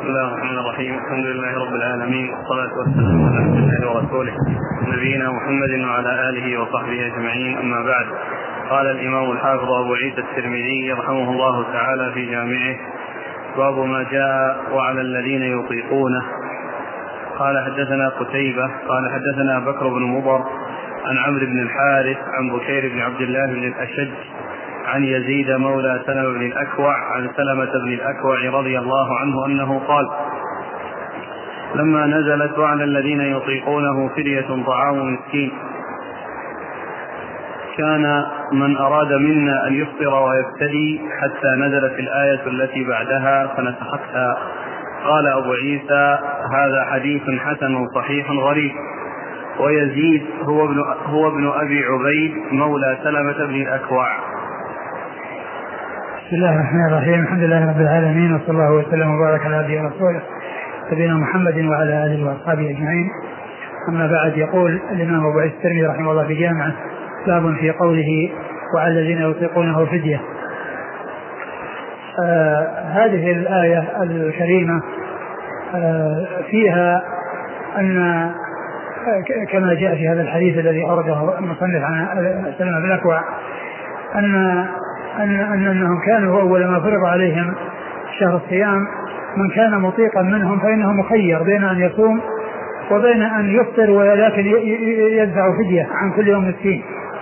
بسم الله الرحمن الرحيم. الحمد لله رب العالمين، والصلاة والسلام على عبد الله ورسوله نبينا محمد وعلى آله وصحبه أجمعين، أما بعد. قال الإمام الحافظ أبو عيسى الترمذي رحمه الله تعالى في جامعه: باب ما جاء وعلى الذين يطيقونه. قال حدثنا قتيبة قال حدثنا بكر بن مضر عن عمرو بن الحارث عن بكير بن عبد الله بن الأشج عن يزيد مولى سلمة بن الأكوع عن سلمة بن الأكوع رضي الله عنه أنه قال: لما نزلت وعلى الذين يطيقونه فدية طعام مسكين كان من أراد منا أن يفطر ويفتدي حتى نزلت الآية التي بعدها فنسختها. قال أبو عيسى: هذا حديث حسن صحيح غريب. ويزيد هو ابن أبي عبيد مولى سلمة بن الأكوع. بسم الله الرحمن الرحيم. الحمد لله رب العالمين، وصلى الله وسلم وبارك على عبده ورسوله نبينا محمد وعلى آله وأصحابه أجمعين، أما بعد. يقول الإمام أبو عيسى الترمذي رحمه الله في جامعه: باب في قوله وعلى الذين يطيقونه فدية. هذه الآية الكريمة فيها أن كما جاء في هذا الحديث الذي أورده المصنف عن سلمة بن الأكوع أنهم كانوا أول ما فرض عليهم شهر الصيام من كان مطيقا منهم فإنه مخير بين أن يصوم وبين أن يفطر، ولكن يدفع فدية عن كل يوم مسكين.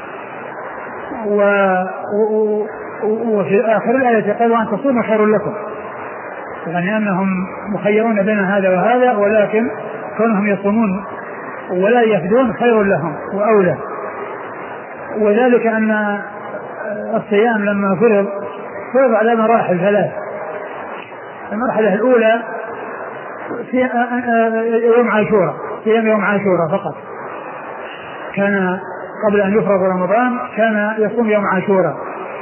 وفي آخر الآية قال: وأن تصوموا خير لكم، يعني أنهم مخيرون بين هذا وهذا، ولكن كونهم يصومون ولا يفدون خير لهم وأولى. وذلك أن الصيام لما فرض على مراحل ثلاث. المرحلة الأولى في يوم عاشوراء، صيام يوم عاشوراء فقط. كان قبل أن يفرض رمضان كان يصوم يوم عاشوراء،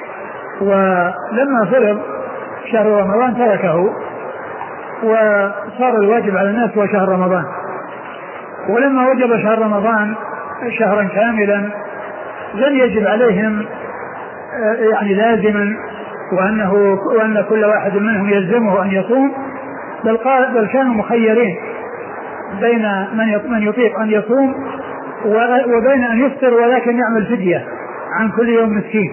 ولما فرض شهر رمضان تركه وصار الواجب على الناس هو شهر رمضان. ولما وجب شهر رمضان شهرا كاملا لم يجب عليهم يعني لازما وأن كل واحد منهم يلزمه أن يصوم، بل كانوا مخيرين بين من يطيق أن يصوم وبين أن يفطر ولكن يعمل فدية عن كل يوم مسكين،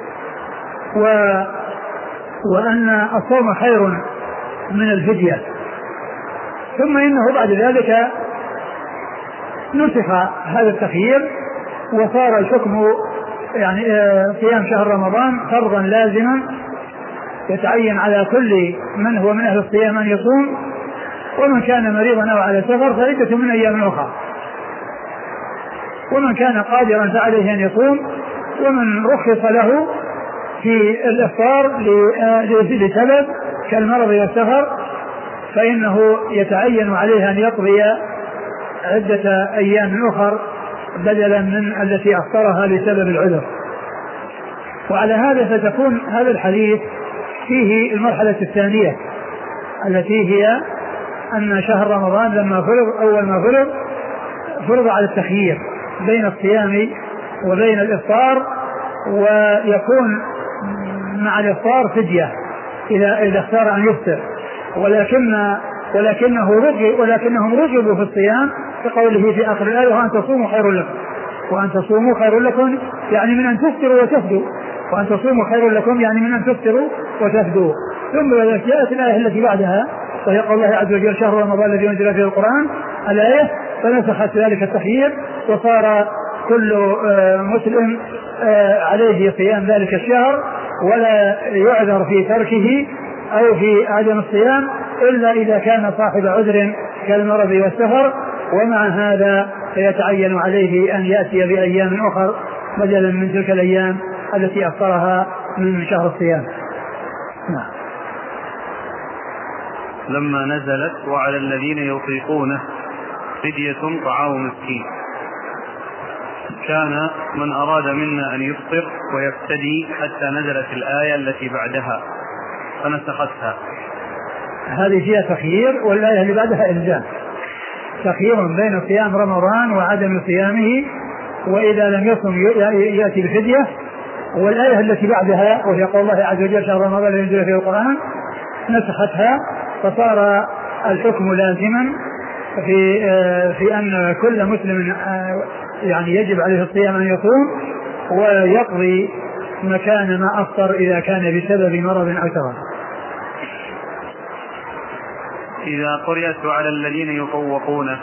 وأن الصوم خير من الفدية. ثم إنه بعد ذلك نسخ هذا التخيير وصار الحكم يعني صيام شهر رمضان فرضا لازما يتعين على كل من هو من أهل الصيام أن يصوم، ومن كان مريضا أو على سفر فعدة من أيام أخرى، ومن كان قادرا فعليه أن يصوم، ومن رخص له في الإفطار لسبب كالمرض والسفر فإنه يتعين عليه أن يقضي عدة أيام أخر بدلا من التي أفطرها لسبب العذر. وعلى هذا فتكون هذا الحديث فيه المرحلة الثانية التي هي أن شهر رمضان لما أول ما فرض على التخيير بين الصيام وبين الإفطار، ويكون مع الإفطار فدية إذا اختار أن يفطر، ولكنهم رجبوا في الصيام كقوله في آخر الآية: وأن تصوموا خير لكم. وأن تصوموا خير لكم يعني من أن تفطروا وتفدوا، وأن تصوموا خير لكم يعني من أن تفطروا وتفدوا. ثم جاءت الآية التي بعدها وهي قول الله عز وجل: شهر رمضان الذي أنزل فيه القرآن، الآية، فنسخت ذلك التخيير وصار كل مسلم عليه صيام ذلك الشهر ولا يعذر في تركه أو في عدم الصيام إلا إذا كان صاحب عذر كالمرض والسفر، ومع هذا فيتعين عليه أن يأتي بأيام أخر بدلا من تلك الأيام التي أفطرها من شهر الصيام. لما نزلت وعلى الذين يطيقونه فدية طعام مسكين كان من أراد منا أن يفطر ويفتدي حتى نزلت الآية التي بعدها فنسختها. هذه فيها تخيير، والآية اللي بعدها إلزام، تخيير بين صيام رمضان وعدم صيامه، وإذا لم يصم يأتي بالفدية. والآية التي بعدها وهي قول الله عز وجل: شهر رمضان الذي أنزل فيه القرآن، نسختها فصار الحكم لازما في أن كل مسلم يعني يجب عليه الصيام أن يصوم ويقضي مكان ما أفطر إذا كان بسبب مرض أو سفر. إذا قرئت على الذين يطوقونه،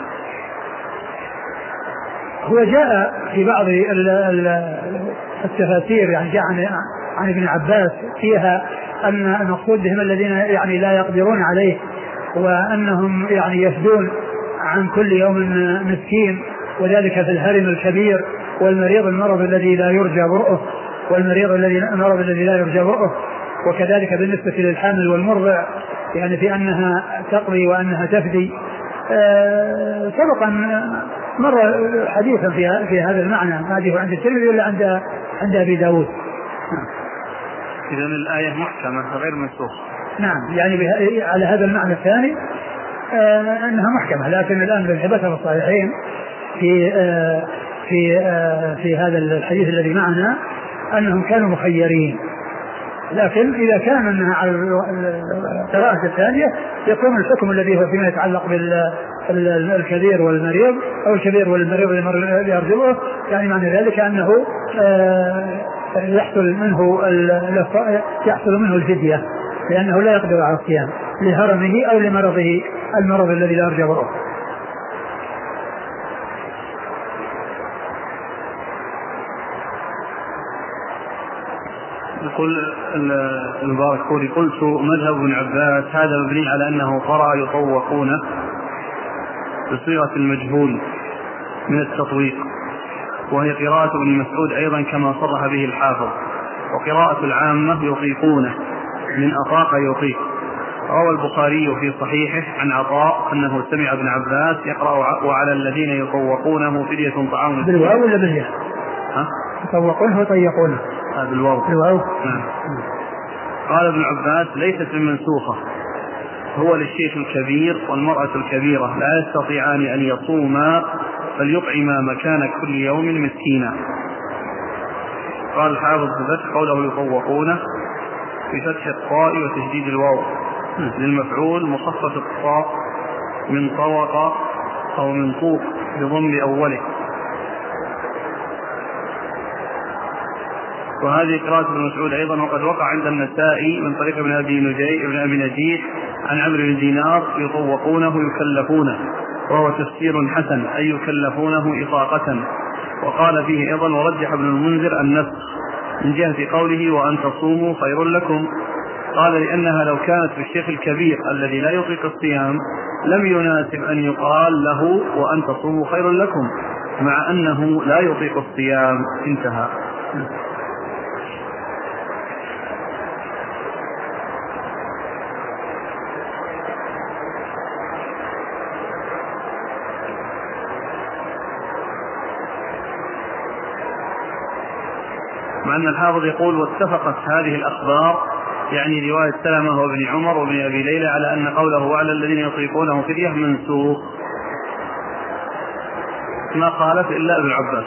هو جاء في بعض التفاسير يعني جاء عن ابن عباس فيها أن المقصود بهم الذين يعني لا يقدرون عليه، وأنهم يعني يفدون عن كل يوم مسكين، وذلك في الهرم الكبير والمريض المرض الذي لا يرجى برؤه المرض الذي لا يرجى برؤه. وكذلك بالنسبة للحامل والمرضع يعني في أنها تقضي وأنها تفدي. سبقا مر حديثا في هذا المعنى، ما أدري عند الترمذي ولا عند أبي داود. إذن الآية محكمة غير منسوخة. نعم، يعني على هذا المعنى الثاني أنها محكمة، لكن الآن الذي ثبت في الصحيحين في هذا الحديث الذي معنا أنهم كانوا مخيرين، لكن إذا كان أنها على القراءة الثانية يكون الحكم الذي هو فيما يتعلق بالكبير والمريض أو الكبير والمريض يرجعه، يعني معنى ذلك أنه يحصل منه الفدية لأنه لا يقدر على الصيام لهرمه أو لمرضه المرض الذي لا يرجى برؤه. يقول المباركوري: قلت مذهب ابن عباس هذا مبني على أنه قرأ يطوقونه بصيغة المجهول من التطويق، وهي قراءة ابن مسعود أيضا كما صرح به الحافظ، وقراءة العامة يطيقونه من أطاق يطيق. روى البخاري في صحيحه عن عطاء أنه سمع ابن عباس يقرأ: وعلى الذين يطوقونه فدية طعام مسكين. بالواو ولا بالياء؟ يطوقونه ويطيقونه بالواو. نعم. قال ابن عباس: ليست المنسوخة، هو للشيخ الكبير والمرأة الكبيرة لا يستطيعان أن يصوما فليطعما مكان كل يوم مسكينا. قال الحافظ بفتح قوله يطوقونه بفتح الطاء وتشديد الواو للمفعول مخفف الطاء من طوق أو من طوق بضم أوله. وهذه قراءة ابن مسعود أيضا، وقد وقع عند النسائي من طريق ابن أبي نجيح عن عمرو بن دينار: يطوقونه يكلفونه، وهو تفسير حسن أي يكلفونه إطاقة. وقال فيه أيضا: ورجح ابن المنذر النسخ من جهة قوله وأن تصوموا خير لكم. قال: لأنها لو كانت بالشيخ الكبير الذي لا يطيق الصيام لم يناسب أن يقال له وأن تصوموا خير لكم، مع أنه لا يطيق الصيام. انتهى. مع أن الحافظ يقول: واتفقت هذه الأخبار، يعني رواية سلمة وابن عمر وابن أبي ليلى، على أن قوله وعلى الذين يطيقونه فدية منسوخ، ما خالف إلا ابن عباس.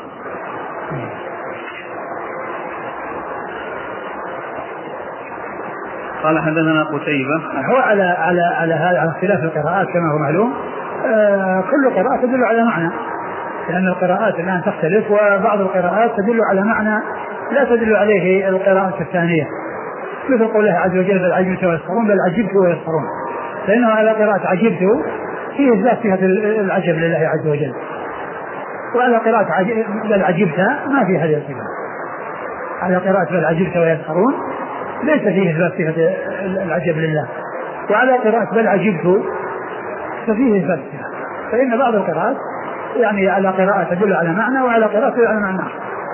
قال: حدثنا قتيبة. هو على هذا على اختلاف القراءات كما هو معلوم. كل قراءة تدل على معنى، لأن القراءات الآن تختلف، وبعض القراءات تدل على معنى لا تدل عليه القراءة الثانية، مثل قوله عز وجل: بل عجبت ويسخرون، بل عجبت ويسخرون، فإنه على قراءة عجبت فيه إثبات صفة العجب لله عز وجل، وعلى قراءة بل عجبت ما في هذه الصفة. على قراءة بل عجبت ويسخرون ليس فيه إثبات صفة العجب لله، وعلى قراءة بل عجبت ففيه إثبات صفة. فإن بعض القراءات يعني على قراءة تدل على معنى، وعلى قراءة تدل على معنى.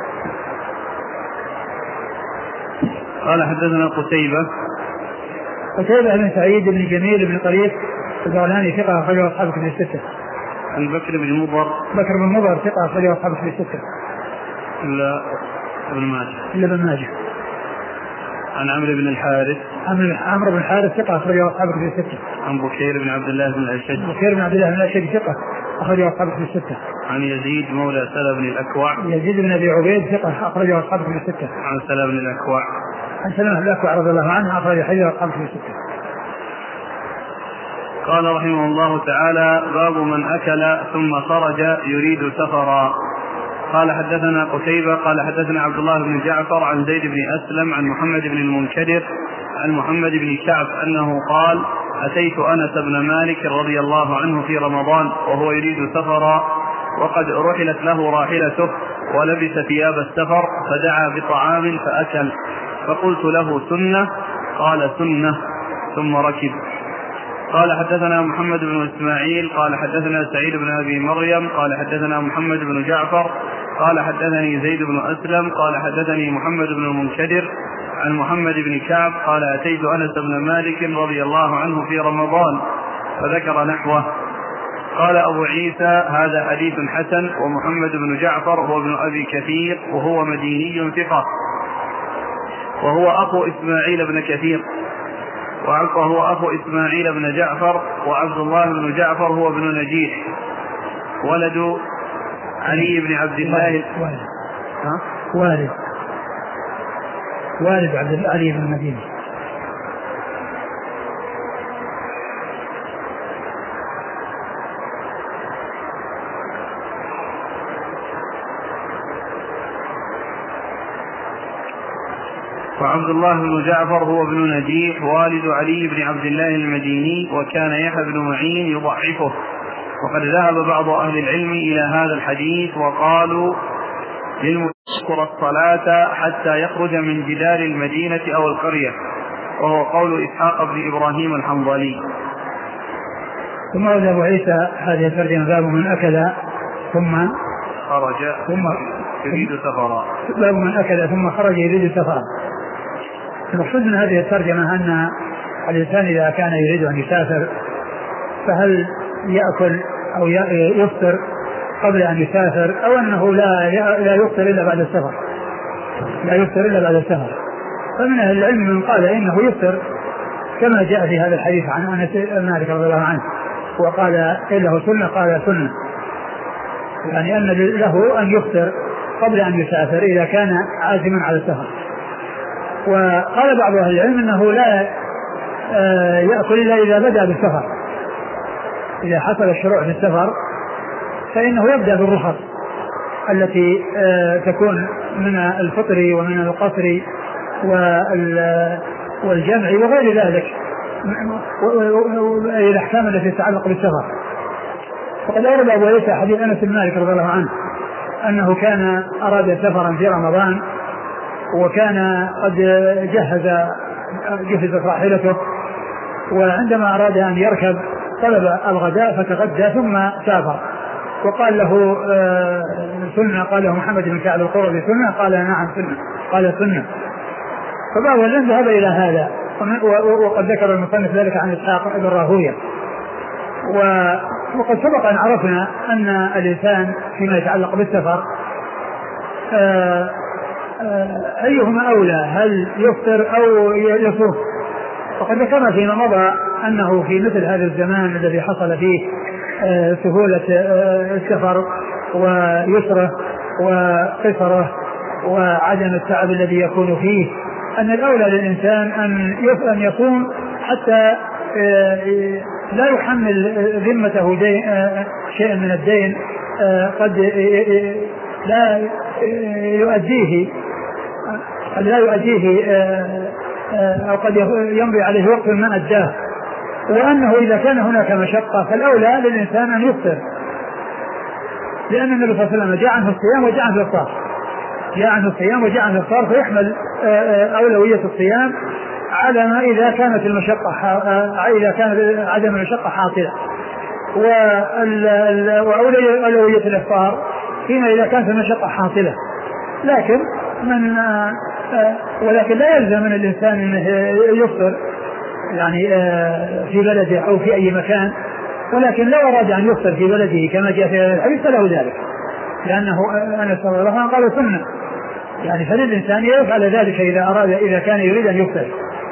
قال: حدثنا قتيبة بن سعيد بن جميل بن طريف البغلاني ثقة أخرجه أصحاب الكتب الستة. عن بكر بن مضر ثقة أخرجه أصحاب الكتب الستة إلا ابن ماجه. عن عمرو بن الحارث ثقة أخرجه أصحاب الكتب الستة. عن بكير بن عبد الله بن الأشج ثقة أخرجه أصحاب الكتب الستة. عن يزيد مولى سلمة بن الأكوع بن أبي عبيد ثقة أخرجه أصحاب الكتب الستة. عن سلمة بن الأكوع رضي الله عنه أخرج حديث أصحاب الكتب الستة. قال رحمه الله تعالى: باب من أكل ثم خرج يريد سفرا. قال حدثنا قتيبة قال حدثنا عبد الله بن جعفر عن زيد بن أسلم عن محمد بن المنكدر عن محمد بن كعب أنه قال: أتيت أنس بن مالك رضي الله عنه في رمضان وهو يريد سفرا وقد رحلت له راحلته ولبس ثياب السفر فدعا بطعام فأكل، فقلت له: سنة؟ قال: سنة، ثم ركب. قال حدثنا محمد بن إسماعيل قال حدثنا سعيد بن أبي مريم قال حدثنا محمد بن جعفر قال حدثني زيد بن أسلم قال حدثني محمد بن المنكدر عن محمد بن كعب قال: أتيت أنس بن مالك رضي الله عنه في رمضان فذكر نحوه. قال أبو عيسى: هذا حديث حسن. ومحمد بن جعفر هو ابن أبي كثير وهو مديني ثقة، وهو أخو إسماعيل بن كثير، وهو أخو إسماعيل بن جعفر. وعبد الله بن جعفر هو ابن نجيح ولد علي بن عبد الله والد عبد علي بن المديني. وعبد الله بن جعفر هو ابن نجيح والد علي بن عبد الله المديني، وكان يحيى بن معين يضعفه. وقد ذهب بعض أهل العلم إلى هذا الحديث وقالوا: للمذكر الصلاة حتى يخرج من جدار المدينة أو القرية، وهو قول إسحاق بن إبراهيم الحنظلي. ثم قال أبو عيسى: هذه الترجمة باب من أكل ثم خرج يريد سفرا. باب من أكل ثم خرج يريد سفرا. المقصود من هذه الترجمة أن الإنسان إذا كان يريد أن يسافر فهل يأكل أو يفطر قبل أن يسافر، أو أنه لا يفطر إلا بعد السفر، فمن أهل العلم من قال إنه يفطر كما جاء في هذا الحديث عن أنس بن مالك رضي الله عنه، وقال: إنه سنة، قال: سنة، يعني أن له أن يفطر قبل أن يسافر إذا كان عازما على السفر. وقال بعض أهل العلم أنه لا يأكل إلا إذا بدأ بالسفر، إذا حصل الشروع في السفر فإنه يبدأ بالرخص التي تكون من الفطر ومن القصر والجمع وغير ذلك الأحكام التي تتعلق بالسفر. فقد أورد أبو عيسى حديث أنس بن مالك رضي الله عنه أنه كان أراد سفرا في رمضان، وكان قد جهزت راحلته، وعندما أراد أن يركب طلب الغداء فتغدى ثم سافر، وقال له: سنة؟ قال له محمد بن كعب القرظي: سنة؟ قال: نعم، سنة، قال: سنة. فبعض العلم ذهب إلى هذا، وقد ذكر المصنف ذلك عن إسحاق بن راهويه. وقد سبق أن عرفنا أن الإنسان فيما يتعلق بالسفر أيهما أولى، هل يفطر أو يصوم؟ وقد ذكرنا فيما مضى أنه في مثل هذا الزمان الذي حصل فيه سهولة السفر ويسره وقصره وعدم التعب الذي يكون فيه، أن الأولى للإنسان أن يصوم حتى لا يحمل ذمته شيئا من الدين قد لا يؤديه أو قد يمضي عليه وقت ما أداه، وأنه إذا كان هناك مشقة فالأولى للإنسان أن يفطر، لأن النبي صلى الله عليه وسلم جاء عنه الصيام وجاء عنه الإفطار، فيحمل أولوية الصيام على ما إذا كانت عدم المشقة حاصلة، وأولوية الإفطار فيما إذا كانت المشقة حاصلة. ولكن لا يلزم من الإنسان أنه يفطر يعني في بلده أو في أي مكان، ولكن لو أراد أن يفطر في بلده كما جاء في الحديث فله ذلك، لأنه أنس رضي الله عنه قال: سنة، يعني فللإنسان يفعل ذلك إذا كان يريد أن يفطر،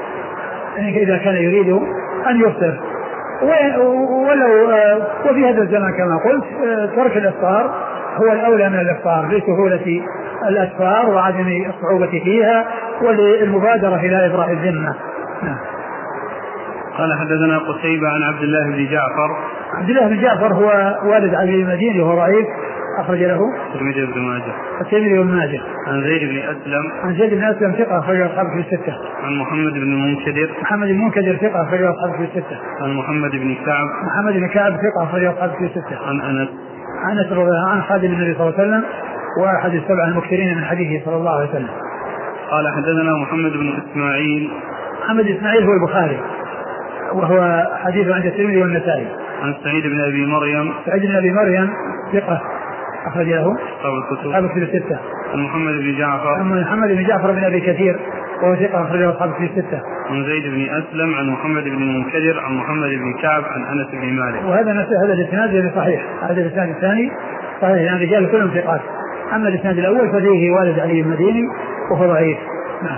وفي هذا الزمان كما قلت ترك الإفطار هو الأولى من الإفطار لسهولة الأسفار وعدم الصعوبة فيها وللمبادرة إلى إبراء الذمة. قال حدثنا قتيبة عن عبد الله بن جعفر. عبد الله بن جعفر هو والد علي المديني وهو ضعيف، أخرج له الترمذي وابن ماجه. الترمذي وابن ماجه. عن زيد بن أسلم. عن زيد بن أسلم ثقة، أخرج أصحابه في الستة. عن محمد بن المنكدر. محمد بن المنكدر ثقة، أخرج أصحابه في الستة. عن محمد بن كعب. محمد بن كعب ثقة، أخرج أصحابه في الستة. عن أنس. أنس رضي الله عنه خادم النبي صلى الله عليه وسلم وأحد السبع المكثرين من حديثه صلى الله عليه وسلم. قال حدثنا محمد بن إسماعيل. محمد إسماعيل هو البخاري، وهو حديث عند الترمذي والنسائي. عن سعيد بن أبي مريم. سعيد بن أبي مريم ثقة، أخرج له أصحاب الكتب الستة. عن محمد بن جعفر. عن محمد بن جعفر بن أبي كثير وهو ثقة، أخرج له أصحاب الكتب الستة. عن زيد بن أسلم. عن محمد بن المنكدر. عن محمد بن كعب. عن أنس بن مالك. وهذا هذا الإسناد صحيح. هذا الإسناد الثاني صحيح، يعني رجال كلهم ثقات. أما الإسناد الأول ففيه والد علي المديني وهو ضعيف. نعم.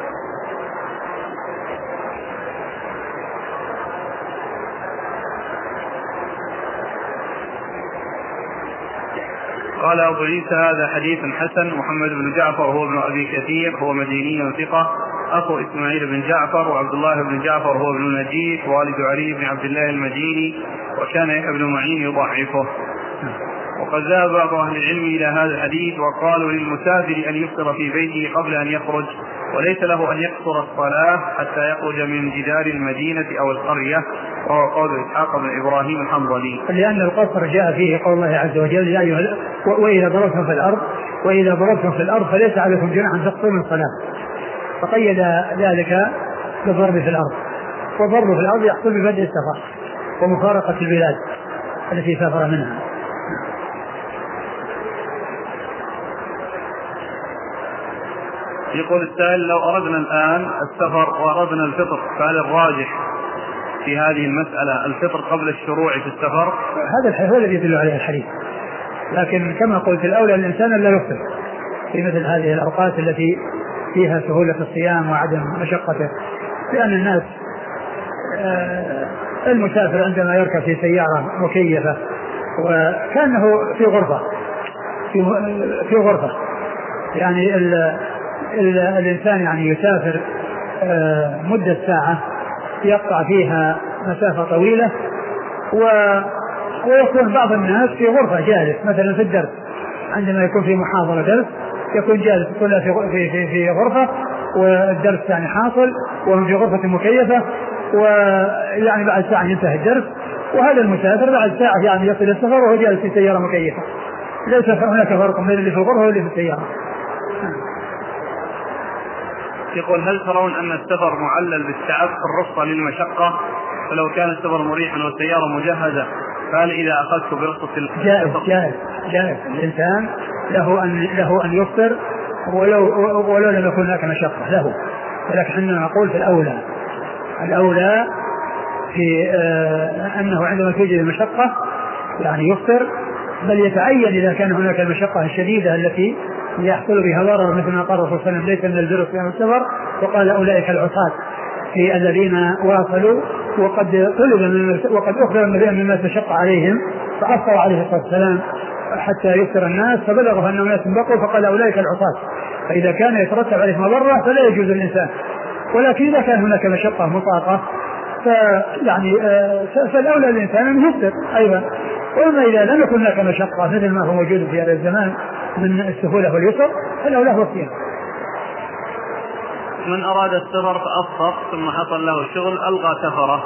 قال أبو عيسى هذا حديث حسن. محمد بن جعفر هو ابن أبي كثير، هو مديني ثقة، أخو إسماعيل بن جعفر، وعبد الله بن جعفر هو ابن نجيح والد علي بن عبد الله المديني، وكان يحيى بن معين يضعفه. وقد ذهب بعض أهل العلم إلى هذا الحديث وقالوا للمسافر أن يفطر في بيته قبل أن يخرج، وليس له أن يقصر الصلاة حتى يخرج من جدار المدينة أو القرية، وهو قول إسحاق بن إبراهيم الحنظلي. لأن القصر جاء فيه قول الله عز وجل يا أيها وإذا ضربتم في الأرض فليس عليكم جناح أن تقصروا من الصلاة، فقيد ذلك بالضرب في الأرض، والضرب في الأرض يحصل ببدء السفر ومفارقة البلاد التي سافر منها. يقول السائل لو أردنا الآن السفر وأردنا الفطر، فهل الراجح في هذه المسألة الفطر قبل الشروع في السفر؟ هذا هو الذي يدل عليه الحديث، لكن كما قلت الأولى الإنسان لا يفطر في مثل هذه الأوقات التي فيها سهولة الصيام وعدم مشقته، لأن الناس المسافر عندما يركب في سيارة مكيفة وكأنه في غرفة يعني الإنسان يعني يسافر مدة ساعة يقطع فيها مسافة طويلة، ويكون بعض الناس في غرفة جالس مثلا في الدرس، عندما يكون في محاضرة درس يكون جالس كلها في غرفة والدرس يعني حاصل وهم في غرفة مكيفة، ويعني بعد ساعة ينتهي الدرس، وهذا المسافر بعد ساعة يعني يصل السفر وهو جالس في سيارة مكيفة، ليس هناك فرق بين اللي في الغرفة واللي في السيارة. يقول هل ترون أن السفر معلل بالتعب الرخصة للمشقة؟ فلو كان السفر مريحا والسيارة مجهزة فهل إذا أخذت برخصة جائز الإنسان له أن يفطر ولو لم يكن هناك مشقة له، ولكن نقول في الأولى في أنه عندما توجد المشقة يعني يفطر، بل يتعين إذا كان هناك المشقة الشديدة التي يحصل بها ضرر، مثل ما قال الرسول صلى الله عليه وسلم ليس من البر صيام السفر، وقال أولئك العصاة في الذين واصلوا وقد أخبر النبي مما تشق عليهم فأفطر عليه الصلاة والسلام حتى يفطر الناس فبلغوا أنهم ناس بقوا فقال أولئك العصاة، فإذا كان يترتب عليه مضرة فلا يجوز الإنسان، ولكن إذا كان هناك مشقة مطاقة فيعني فالأولى الإنسان أن يفطر أيضا، وإما إذا لم يكن هناك مشقة مثل ما هو موجود في هذا الزمان من السهولة واليسر فالأولى هو الصيام. من أراد السفر فأفطر ثم حصل له شغل ألغى سفره؟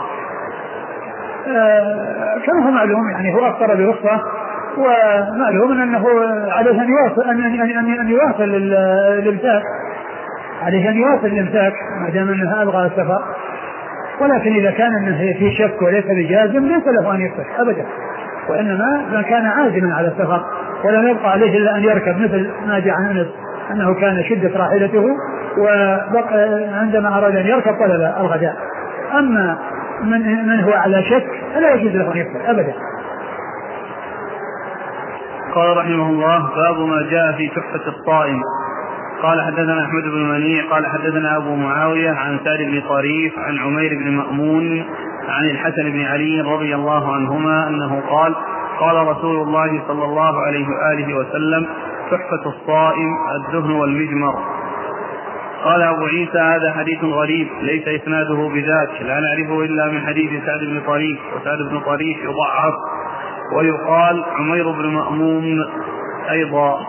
كما هو معلوم يعني هو أفطر برخصة، ومعلوم أنه عليه أن يواصل الإمساك، عليه أن يواصل الإمساك ما دام أنه ألغى السفر، ولكن إذا كان أنه في شك وليس بجازم ليس له أن يفطر أبدا، وإنما من كان عازما على السفر ولم يبقى عليه إلا أن يركب، مثل ما جاء عن أنس أنه كان شدة راحلته وبقى عندما أراد أن يركب طلب الغداء. أما من هو على شك فلا يجوز له أن يفطر أبدا. قال رحمه الله باب ما جاء في تحفة الصائم. قال حدثنا أحمد بن منيع قال حدثنا أبو معاوية عن سعد بن طريف عن عمير بن مأمون عن الحسن بن علي رضي الله عنهما أنه قال قال رسول الله صلى الله عليه وآله وسلم تحفة الصائم الدهن والمجمر. قال أبو عيسى هذا حديث غريب ليس إسناده بذاك لا نعرفه إلا من حديث سعد بن طريف، وسعد بن طريف يضعف ويقال عمير بن مأمون أيضا.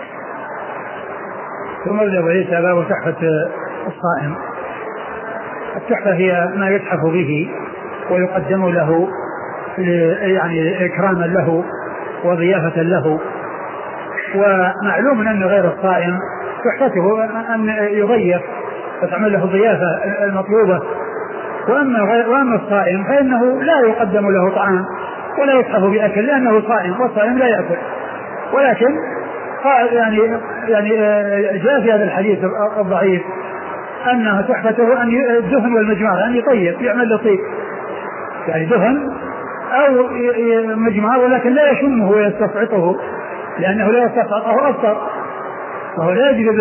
ثم أبو عيسى باب تحفة الصائم. التحفة هي ما يتحف به ويقدم له يعني إكراما له وضيافة له. ومعلوم أن غير الصائم تحفته أن يضيف وتعمل له الضيافة المطلوبة. وأما الصائم فإنه لا يقدم له طعام ولا يتحف بأكل لأنه صائم، والصائم لا يأكل. ولكن يعني جاء في هذا الحديث الضعيف أنه تحفته أن الدهن والمجمار أن يطيب يعمل له طيب، يعني دهن أو مجمار ولكن لا يشمه ويستفعطه لأنه لا يستفعطه أفطر، وهو لا يجلب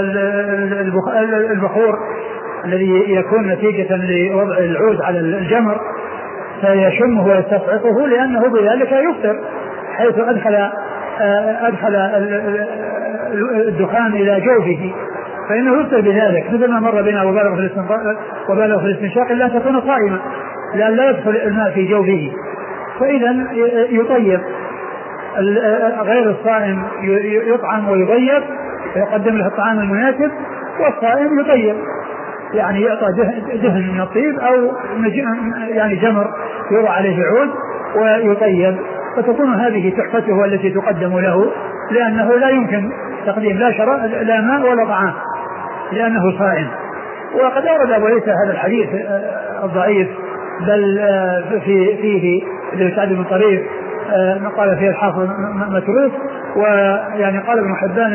البخور الذي يكون نتيجة لوضع العود على الجمر فيشمه ويستفعطه لأنه بذلك يفطر، حيث أدخل الدخان إلى جوفه فإنه يفطر بذلك، مثل ما مر بنا وبالغ في الاستنشاق إلا أن تكون صائما لأن لا يدخل الماء في جوفه. فإذا يطيب غير الصائم يطعم ويضيف ويقدم له الطعام المناسب، والصائم يطيب يعني يعطى دهن من الطيب أو يعني جمر يوضع عليه عود ويطيب، فتكون هذه تحفته التي تقدم له لأنه لا يمكن تقديم لا ماء ولا طعام لأنه صائم. وقد أورد أبو عيسى هذا الحديث الضعيف بل فيه سعد بن طريف قال فيه الحافظ متروك، ويعني قال ابن حبان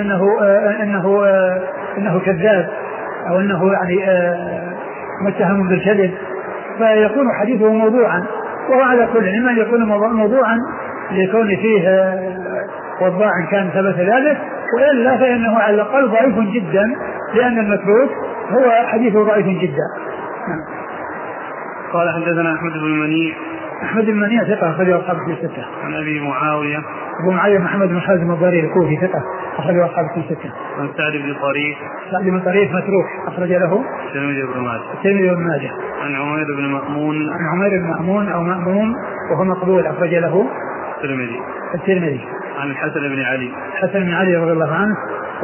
انه كذاب او انه يعني متهم بالكذب، فيكون حديثه موضوعا. وهو على كل اما يكون موضوعا لكون فيه وضاع كان ثبت ذلك، والا فانه على الاقل ضعيف جدا لان المتروك هو حديثه ضعيف جدا. قال حدثنا أحمد بن منيع ثقة أخرجه أصحاب الستة. عن أبي معاوية محمد بن حازم الضريري الكوفي ثقة أخرجه أصحاب الستة. عن سعد بن طريف متروك أخرج له الترمذي بن ماجه. عن عمير بن مأمون أو مأمون وهو مقبول أخرج له الترمذي. عن الحسن بن علي رضي الله عنه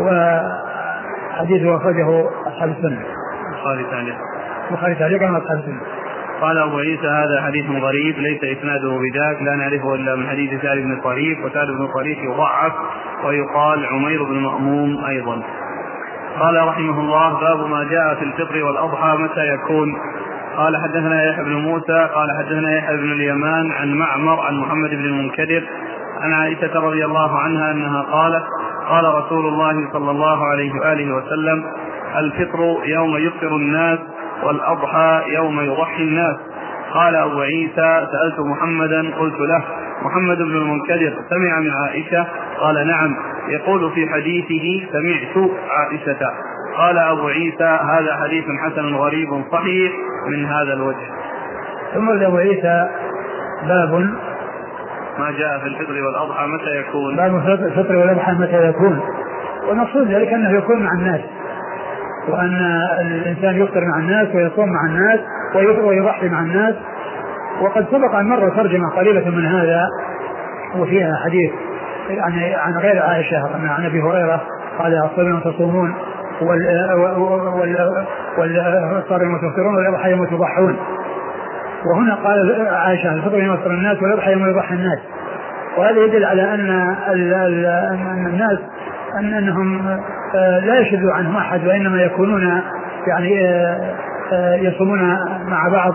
وحديثه أخرجه أصحاب السنة البخاري تعليقا وأصحاب السنة. قال أبو عيسى هذا حديث غريب ليس إسناده بذاك لا نعرفه إلا من حديث سعد بن طريف، وسعد بن طريف يضعف ويقال عمير بن مأمون أيضا. قال رحمه الله باب ما جاء في الفطر والأضحى متى يكون. قال حدثنا يحيى بن موسى قال حدثنا يحيى بن اليمان عن معمر عن محمد بن المنكدر عن عائشة رضي الله عنها أنها قالت قال رسول الله صلى الله عليه وآله وسلم الفطر يوم يفطر الناس والأضحى يوم يضحي الناس. قال أبو عيسى سألت محمدا قلت له محمد بن المنكدر سمع من عائشة؟ قال نعم، يقول في حديثه سمعت عائشة. قال أبو عيسى هذا حديث حسن غريب صحيح من هذا الوجه. ثم أبو عيسى باب ما جاء في الفطر والأضحى متى يكون. باب الفطر والأضحى متى يكون، والمقصود ذلك أنه يكون مع الناس، وأن الإنسان يفطر مع الناس ويصوم مع الناس ويضحي مع الناس. وقد سبق أن مر ترجمة قليلة من هذا وفيها حديث يعني عن غير عائشة عن أبي هريرة قال الصائمون تصومون والصائمون تفطرون والأضحى يوم تضحون. وهنا قال عائشة الفطر يوم يفطر الناس والأضحى يوم يضحي الناس، وهذا يدل على أن الناس أنهم لا يشذ عنهم أحد وإنما يكونون يعني يصومون مع بعض.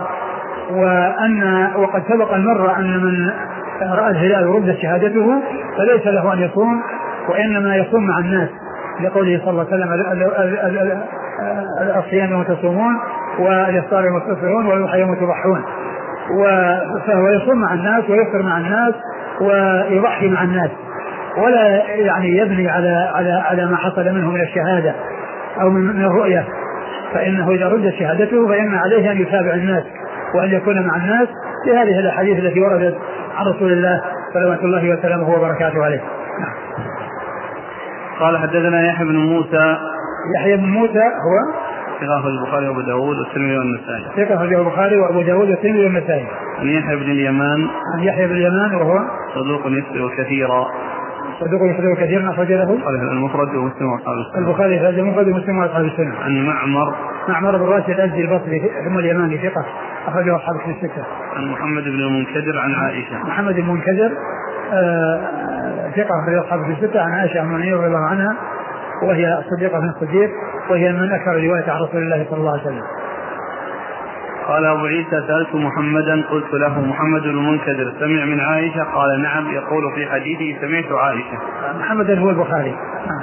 وقد سبق المرة أن من رأى الهلال ورد شهادته فليس له أن يصوم وإنما يصوم مع الناس لقوله صلى الله عليه وسلم الصيام يوم تصومون والإفطار يوم تفطرون والأضحى يوم تضحون. فهو يصوم مع الناس ويفطر مع الناس ويضحي مع الناس، ولا يعني يبني على ما حصل منه من الشهادة أو من الرؤية، فإنه إذا ردت شهادته فإن عليه أن يتابع الناس وأن يكون مع الناس لهذه الأحاديث التي وردت عن رسول الله صلوات الله وسلامه وبركاته عليه. قال حدثنا يحيى بن موسى هو ثقة البخاري وأبو داود والترمذي والنسائي. ثقة البخاري وأبو داود والترمذي والنسائي. عن يحيى بن اليمان. عن يحيى بن اليمان وهو صدوق يخطئ كثيرا. صدوق يخطئ كثيرا أخرج له المفرد ومسلم وأصحاب السنة. البخاري في المفرد ومسلم وأصحاب السنة. عن معمر بن راشد الأزدي البصري ثم اليماني ثقة أخرجه أصحاب الستة. عن محمد بن المنكدر عن عائشة. محمد بن المنكدر ثقة أخرجه أصحاب الستة. عن عائشة رضي الله عنها وهي الصديقة بنت الصديق وهي من أكثر رواية عن رسول الله صلى الله عليه وسلم. قال أبو عيسى سألت محمدا قلت له محمد بن المنكدر سمع من عائشة؟ قال نعم، يقول في حديثه سمعت عائشة. محمد هو البخاري.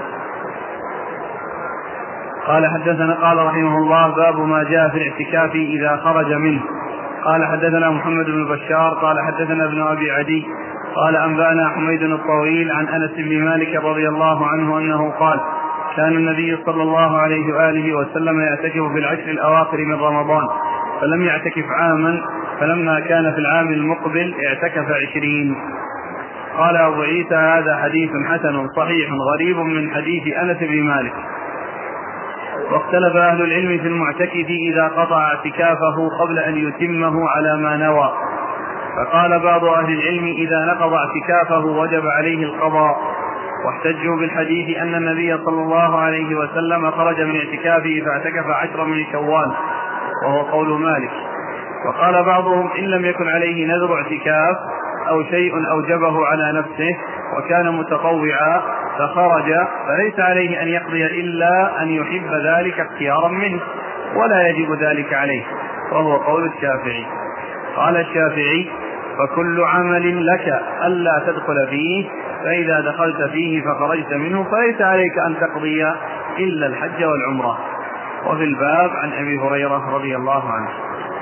قال حدثنا قال رحمه الله باب ما جاء في الاعتكاف إذا خرج منه. قال حدثنا محمد بن بشار قال حدثنا ابن أبي عدي قال أنبأنا حميد الطويل عن أنس بن مالك رضي الله عنه أنه قال كان النبي صلى الله عليه وآله وسلم يعتكف في العشر الأواخر من رمضان فلم يعتكف عاما، فلما كان في العام المقبل اعتكف 20. قال أبو عيسى هذا حديث حسن صحيح غريب من حديث أنس بن مالك. واختلف أهل العلم في المعتكف إذا قطع اعتكافه قبل أن يتمه على ما نوى، فقال بعض أهل العلم إذا نقض اعتكافه وجب عليه القضاء، واحتجوا بالحديث أن النبي صلى الله عليه وسلم خرج من اعتكافه فاعتكف 10 من شوال وهو قول مالك. وقال بعضهم إن لم يكن عليه نذر اعتكاف أو شيء أوجبه على نفسه وكان متطوعا فخرج فليس عليه أن يقضي إلا أن يحب ذلك اختيارا منه ولا يجب ذلك عليه، وهو قول الشافعي. قال الشافعي فكل عمل لك ألا تدخل فيه، فإذا دخلت فيه فخرجت منه فليس عليك أن تقضي إلا الحج والعمرة. وفي الباب عن أبي هريرة رضي الله عنه.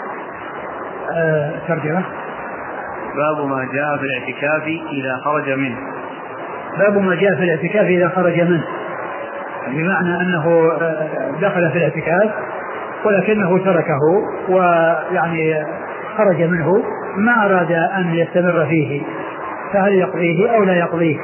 ترجمة باب ما جاء في الاعتكاف إذا خرج منه. باب ما جاء في الاعتكاف إذا خرج منه، بمعنى أنه دخل في الاعتكاف ولكنه تركه ويعني خرج منه ما أراد أن يستمر فيه، فهل يقضيه أو لا يقضيه؟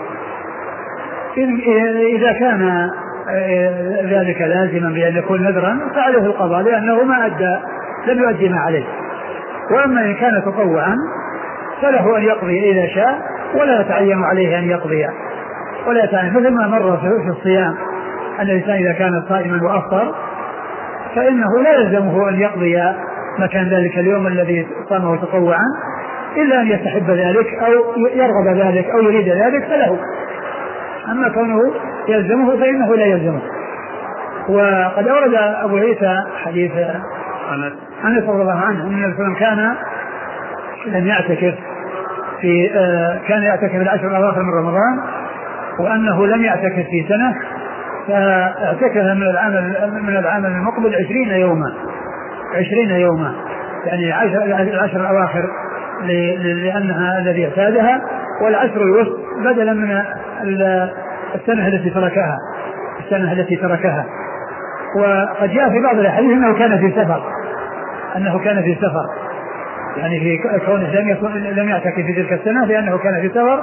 إذا كان ذلك لازما بأن يكون نذرا فعليه القضاء لأنه ما أدى لم يؤدي ما عليه. وأما إن كان تطوعا فله أن يقضي إذا شاء ولا يتعين عليه أن يقضي ولا يتعين، مثل ما مر في الصيام أن الإنسان إذا كان صائما وأفطر فإنه لا يلزمه أن يقضي مكان ذلك اليوم الذي صامه تطوعا إلا أن يستحب ذلك أو يرغب ذلك أو يريد ذلك فله. أما كونه يلزمه فإنه لا يلزمه. وقد أورد أبو عيسى حديث أنس رضي الله عنه أن النبي صلى الله عليه وسلم كان لم يعتكف كان يعتكف العشر الأواخر من رمضان، وأنه لم يعتكف في سنة، فاعتكف من العام المقبل 20 يوما يعني العشر الأواخر لأنها الذي اعتادها، والعشر الوسط بدلا من السنة التي تركها. وقد جاء في بعض الأحاديث أنه كان في سفر يعني في كونه لم يعتكف في تلك السنة لأنه كان في سفر،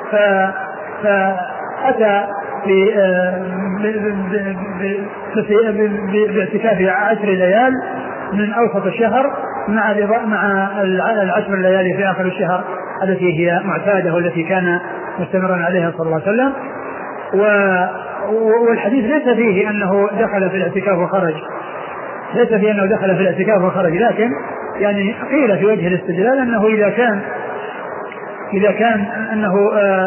فأتى باعتكاف 10 ليال من أوسط الشهر مع العشر الليالي في آخر الشهر التي هي معتادة والتي كان مستمرا عليها صلى الله عليه وسلم. والحديث ليس فيه أنه دخل في الاعتكاف وخرج، لكن يعني قيل في وجه الاستدلال أنه إذا كان أنه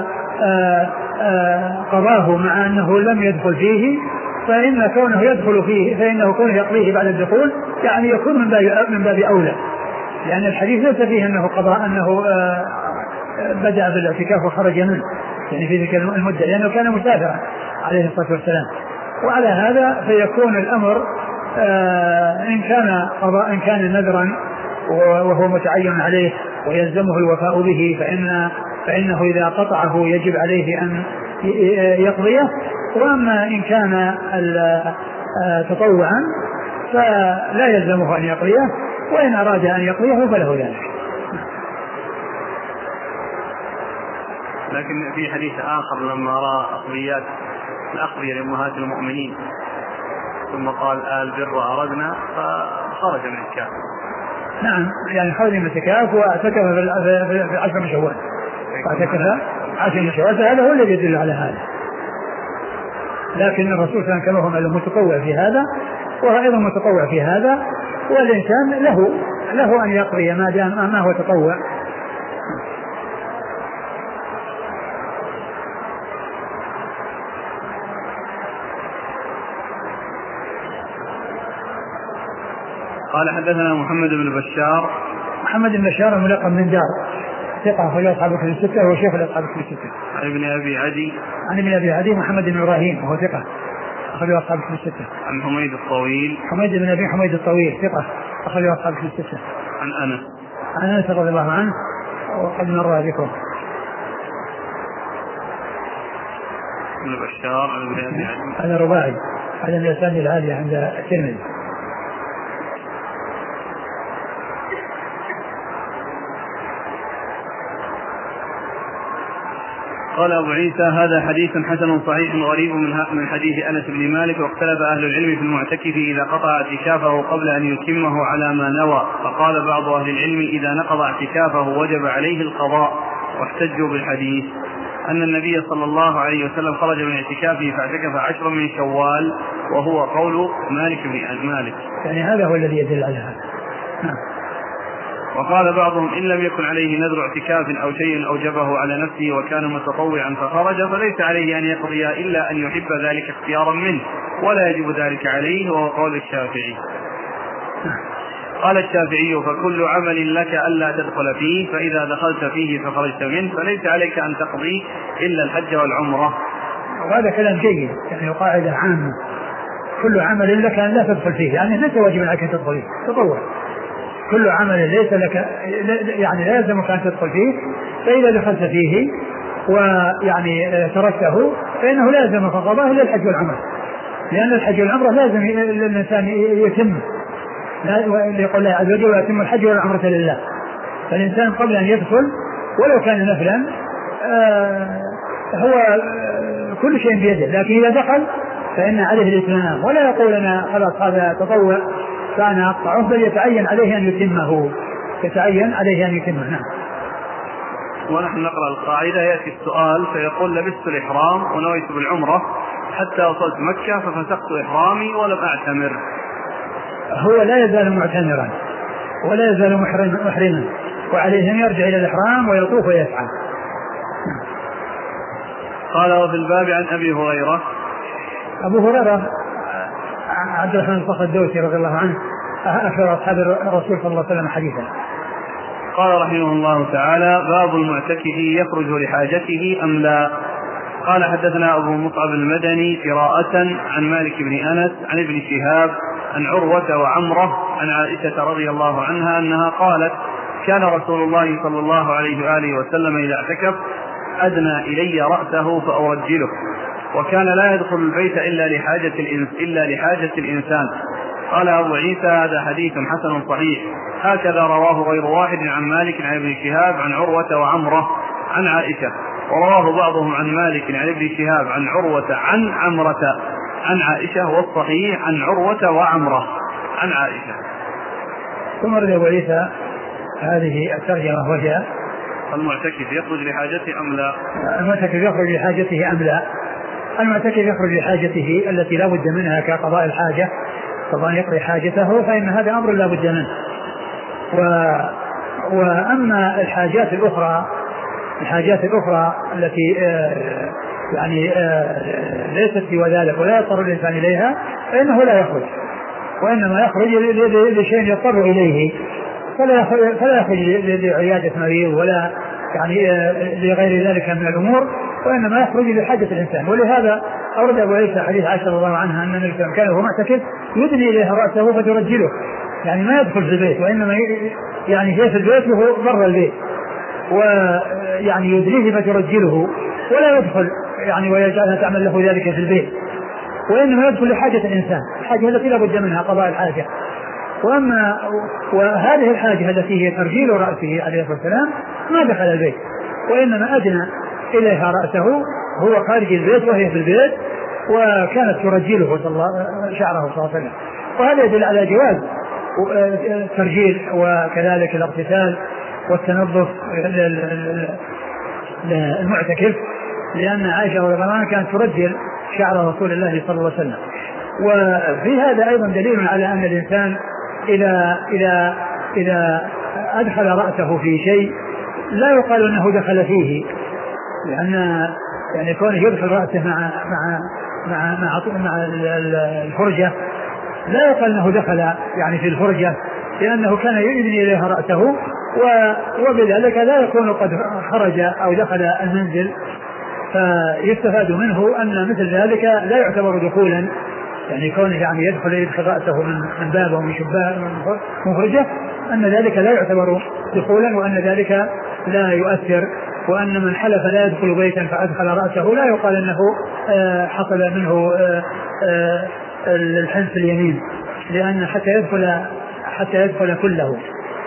قضاه مع أنه لم يدخل فيه فإن كونه يدخل فيه فإنه كونه يقضيه بعد الدخول يعني يكون من باب أولى، لأن الحديث ليس فيه أنه قضاء أنه بدأ بالاعتكاف وخرج منه يعني في تلك المدة لأنه كان مسافرا عليه الصلاة والسلام. وعلى هذا فيكون الأمر إن كان نذرا وهو متعين عليه ويلزمه الوفاء به فإنه إذا قطعه يجب عليه أن يقضيه. وأما إن كان تطوعا فلا يلزمه أن يقضيه، وإن أراد أن يقضيه فله ذلك. لكن في حديث آخر لما رأى الأقضية لأمهات المؤمنين ثم قال البر أردنا فخرج من الاعتكاف. نعم يعني خرج من الاعتكاف واعتكف في 10 من شوال، واعتكف 10 من شوال، فهذا هو الذي يدل على هذا. لكن الرسول صلى الله عليه وسلم كما هو معلوم متطوع في هذا، وهو أيضا متطوع في هذا، والإنسان له أن يقضي ما دام ما هو تطوع. قال حدثنا محمد بن بشار. محمد بن بشار الملقب من دار، ثقة أخرج أصحاب الكتب الستة، وهو شيخ أصحاب الكتب الستة. عن ابن أبي عدي. عن ابن أبي عدي محمد بن إبراهيم وهو ثقة أخرج أصحاب الكتب الستة. عن حميد الطويل. حميد بن أبي حميد الطويل ثقة أخرج أصحاب الكتب الستة. عن أنس. عن أنس رضي الله عنه وقد مر ذكره. ابن بشار عن ابن أبي عدي. هذا رباعي، هذا من الأسانيد العالية عند الترمذي. قال أبو عيسى هذا حديث حسن صحيح غريب من حديث أنس بن مالك، واختلف أهل العلم في المعتكف إذا قطع اعتكافه قبل أن يتمه على ما نوى، فقال بعض أهل العلم إذا نقض اعتكافه وجب عليه القضاء، واحتجوا بالحديث أن النبي صلى الله عليه وسلم خرج من اعتكافه فاعتكف 10 من شوال، وهو قول مالك بن مالك. يعني هذا هو الذي يدل على هذا. وقال بعضهم إن لم يكن عليه نذر اعتكاف أو شيء أوجبه على نفسه وكان متطوعا فخرج فليس عليه أن يقضي إلا أن يحب ذلك اختيارا منه، ولا يجب ذلك عليه، وهو قول الشافعي. قال الشافعي فكل عمل لك ألا تدخل فيه، فإذا دخلت فيه فخرجت منه فليس عليك أن تقضي إلا الحج والعمرة. وهذا كلام جيد، يعني قاعدة عامة، كل عمل لك أن لا تدخل فيه، يعني ليس واجب عليك أن تدخل فيه، تطوع. كل عمل ليس لك يعني لا يلزمك أن تدخل فيه، فإذا دخلت فيه ويعني تركته فإنه لا يلزمك قضاء إلا الحج والعمرة، لأن الحج والعمرة لازم الإنسان يتم، يقول الله عز وجل يتم الحج والعمرة لله. فالإنسان قبل أن يدخل ولو كان نفلا هو كل شيء بيده، لكن إذا دخل فإن عليه الإتمام، ولا يقول أنا خلاص هذا تطوع فأنا أقطعه، بل يتعين عليه أن يتمه، يتعين عليه أن يتمه. نعم. ونحن نقرأ القاعدة، يأتي السؤال فيقول لبست الإحرام ونويت بالعمرة حتى وصلت مكة ففسخت إحرامي ولم أعتمر. هو لا يزال معتمرا ولا يزال محرما، وعليه أن يرجع إلى الإحرام ويطوف ويسعى. قال وفي الباب عن أبي هريرة. أبو هريرة عبد الرحمن الصخر الدوسي رضي الله عنه أكثر أصحاب الرسول صلى الله عليه وسلم حديثا. قال رحمه الله تعالى باب المعتكف يخرج لحاجته أم لا. قال حدثنا أبو مصعب المدني قراءة عن مالك بن أنس عن ابن شهاب عن عروة وعمرة عن عائشة رضي الله عنها أنها قالت كان رسول الله صلى الله عليه وآله وسلم إذا اعتكف أدنى إلي رأسه فأرجله، وكان لا يدخل البيت إلا لحاجة الإنسان. قال أبو عيسى هذا حديث حسن صحيح، هكذا رواه غير واحد عن مالك عن ابن شهاب عن عروة وعمرة عن عائشة، ورواه بعضهم عن مالك عن ابن شهاب عن عروة عن عمرة عن عائشة، والصحيح عن عروة وعمرة عن عائشة. ثم رد أبو عيسى هذه الترجمة وهي المعتكف يخرج لحاجته أم لا. المعتكف يخرج لحاجته أم لا. المعتكف يخرج لحاجته التي لا بد منها كقضاء الحاجة، طبعا يقضي حاجته، فإن هذا أمر لا بد منه. وأما الحاجات الأخرى التي يعني ليست سوى ذلك ولا يضطر الإنسان إليها فإنه لا يخرج، وإنما يخرج لشيء يضطر إليه، فلا يخرج لعيادة مريض ولا يعني لغير ذلك من الأمور، وإنما يخرج لحاجة الإنسان. ولهذا أورد أبو عيسى حديث عائشة رضي الله عنها أن النبي كان وهو معتكف يدني إليها رأسه فترجله، يعني ما يدخل في البيت، وإنما يعني هي في البيت وهو برا البيت، ويعني يدنيه فترجله ولا يدخل يعني ويجعلها تعمل له ذلك في البيت، وإنما يدخل لحاجة الإنسان، الحاجة التي لا بد منها قضاء الحاجة. وهذه الحاجة التي هي ترجيل رأسه عليه الصلاة والسلام ما دخل البيت، وإنما أدنى إليها رأسه، هو خارج البيت وهي في البيت، وكانت ترجله شعره صلى الله عليه وسلم. وهذا يدل على جواز الترجيل وكذلك الاغتسال والتنظف للمعتكف، لأن عائشة رضي الله عنها كانت ترجل شعر رسول الله صلى الله عليه وسلم. وفي هذا أيضا دليل على أن الإنسان إذا أدخل رأسه في شيء لا يقال أنه دخل فيه، لأن يعني كونه يدخل رأسه مع الفرجة لا يقال أنه دخل يعني في الفرجة، لأنه كان يبني إليها رأسه، وبذلك لا يكون قد خرج أو دخل المنزل. فيستفاد منه أن مثل ذلك لا يعتبر دخولا، يعني كونه يعني يدخل رأسه من باب أو من شباك من فرجة، أن ذلك لا يعتبر دخولا، وأن ذلك لا يؤثر، وأن من حلف لا يدخل بيتا فأدخل رأسه لا يقال أنه حصل منه الحنث اليمين، لأن حتى يدخل كله.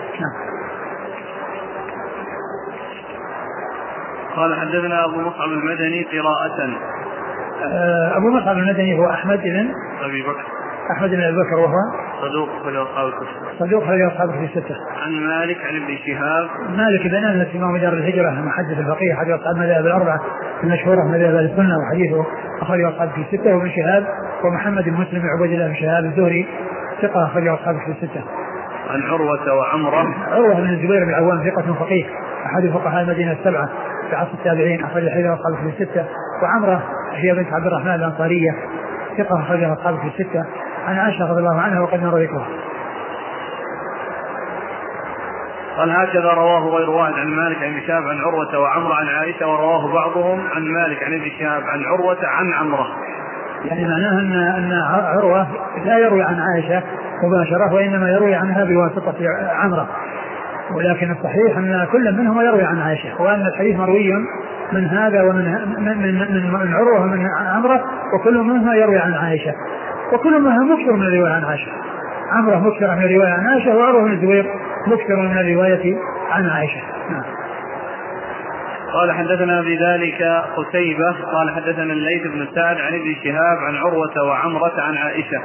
قال حدثنا أبو مصعب المدني قراءة. أبو مصعب المدني هو أحمد بن أبي بكر وهو صدوق خرج أصحابه في الستة. عن مالك عن ابن شهاب. مالك بن أنس إمام دار الهجرة محدث الفقيه أحد أصحاب المذاهب الأربعة المشهورة مذاهب أهل السنة، وحديثه أخرج أصحابه في الستة. وابن شهاب ومحمد بن مسلم عبيد الله بن شهاب الزهري ثقة أخرج أصحابه في الستة. عن عروة وعمرة. عروة بن الزبير بن العوام ثقة فقيه أحد فقهاء المدينة السبعة في عصر التابعين أخرج حديثه أصحابه في الستة. وعمرة هي بنت عبد الرحمن الأنصارية ثقة أخرج أصحابه في الستة. عن عائشة رضي الله عنها وقد مر ذكرها. قال هكذا رواه غير واحد عن مالك عن ابن شهاب عن عروة وعمرة عن عائشة، ورواه بعضهم عن مالك عن ابن شهاب عن عروة عن عمرة. يعني معناه أن عروة لا يروي عن عائشة مباشرة، وإنما يروي عنها بواسطة عمرة، ولكن الصحيح أن كل منهما يروي عن عائشة، وأن الحديث مروي من هذا ومن عروة ومن عمرة، وكل منهما يروي عن عائشة، وكل منها مكثر من الرواية عن عائشة. عمرة مكثر من الرواية عن عائشة، وعروة بن الزبير مكثر من الرواية عن عائشة. قال حدثنا بذلك قتيبة قال حدثنا الليث بن سعد عن ابن شهاب عن عروة وعمرة عن عائشة.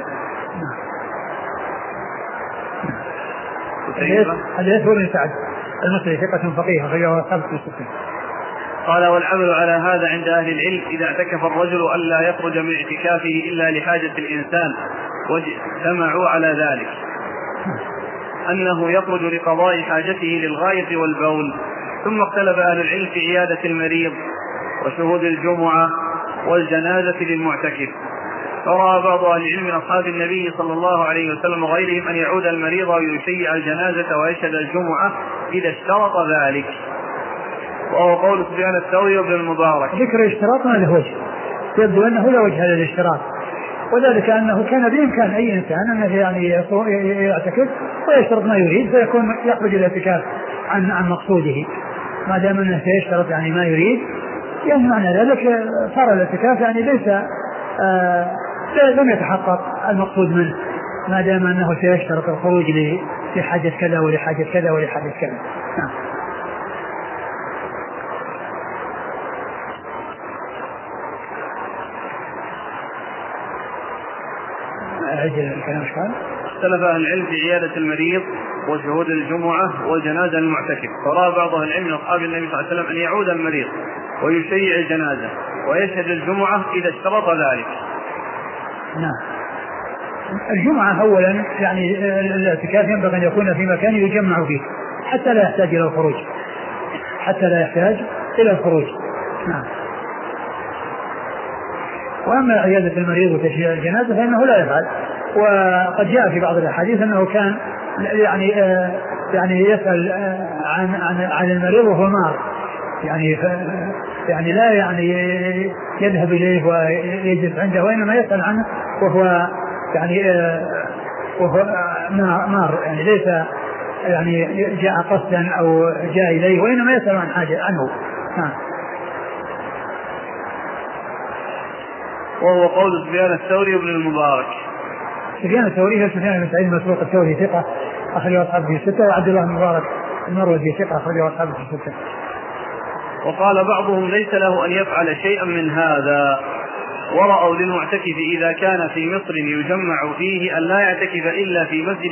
الليث بن سعد المصري ثقة فقيه أخرجه أصحابه في الستة. قال والعمل على هذا عند أهل العلم إذا اعتكف الرجل ألا يخرج من اعتكافه إلا لحاجة الإنسان، واجتمعوا على ذلك أنه يخرج لقضاء حاجته للغاية والبول. ثم اختلف أهل العلم في عيادة المريض وشهود الجمعة والجنازة للمعتكف، فرأى بعض أهل العلم من أصحاب النبي صلى الله عليه وسلم وغيرهم أن يعود المريض ويشيع الجنازة ويشهد الجمعة إذا اشترط ذلك، وهو قول سفيان الثوري وابن المبارك. ذكر اشتراط ما له وجه، يبدو أنه لا وجه للاشتراط، وذلك أنه كان بإمكان أي إنسان أنه يعني يعتكف ويشترط ما يريد فيكون يخرج الاعتكاف عن مقصوده، ما دام أنه سيشترط يعني ما يريد، يعني معنى ذلك صار الاعتكاف يعني ليس لم يتحقق المقصود منه، ما دام أنه سيشترط الخروج لحاجة كذا ولحاجة كذا ولحاجة كذا. اختلف أهل العلم في عيادة المريض وشهود الجمعة والجنازة المعتكف، فرأى بعض أهل العلم من أصحاب النبي صلى الله عليه وسلم أن يعود المريض ويشيع الجنازة ويشهد الجمعة إذا اشترط ذلك. نعم. الجمعة أولا يعني الاعتكاف ينبغي أن يكون في مكان يجمع فيه حتى لا يحتاج إلى الخروج. نعم. وأما عيادة المريض وتشييع الجنازة فإنه لا يفعل، وقد جاء في بعض الأحاديث أنه كان يعني يسأل عن المريض وهو مار، يعني لا يعني يذهب إليه ويجلس عنده، وإنما يسأل عنه وهو مار، يعني ليس يعني جاء قصدا أو جاء إليه، وإنما يسأل عن حاجة عنه. وهو قول سفيان الثوري وابن المبارك. سفيان الثوري هو سفيان بن سعيد مسروق الثوري ثقة أخرجه أصحابه في الستة، وعبد الله بن مبارك المروزي ثقة أخرجه أصحابه في الستة. وقال بعضهم ليس له أن يفعل شيئا من هذا، ورأوا للمعتكف إذا كان في مصر يجمع فيه أن لا يعتكف إلا في مسجد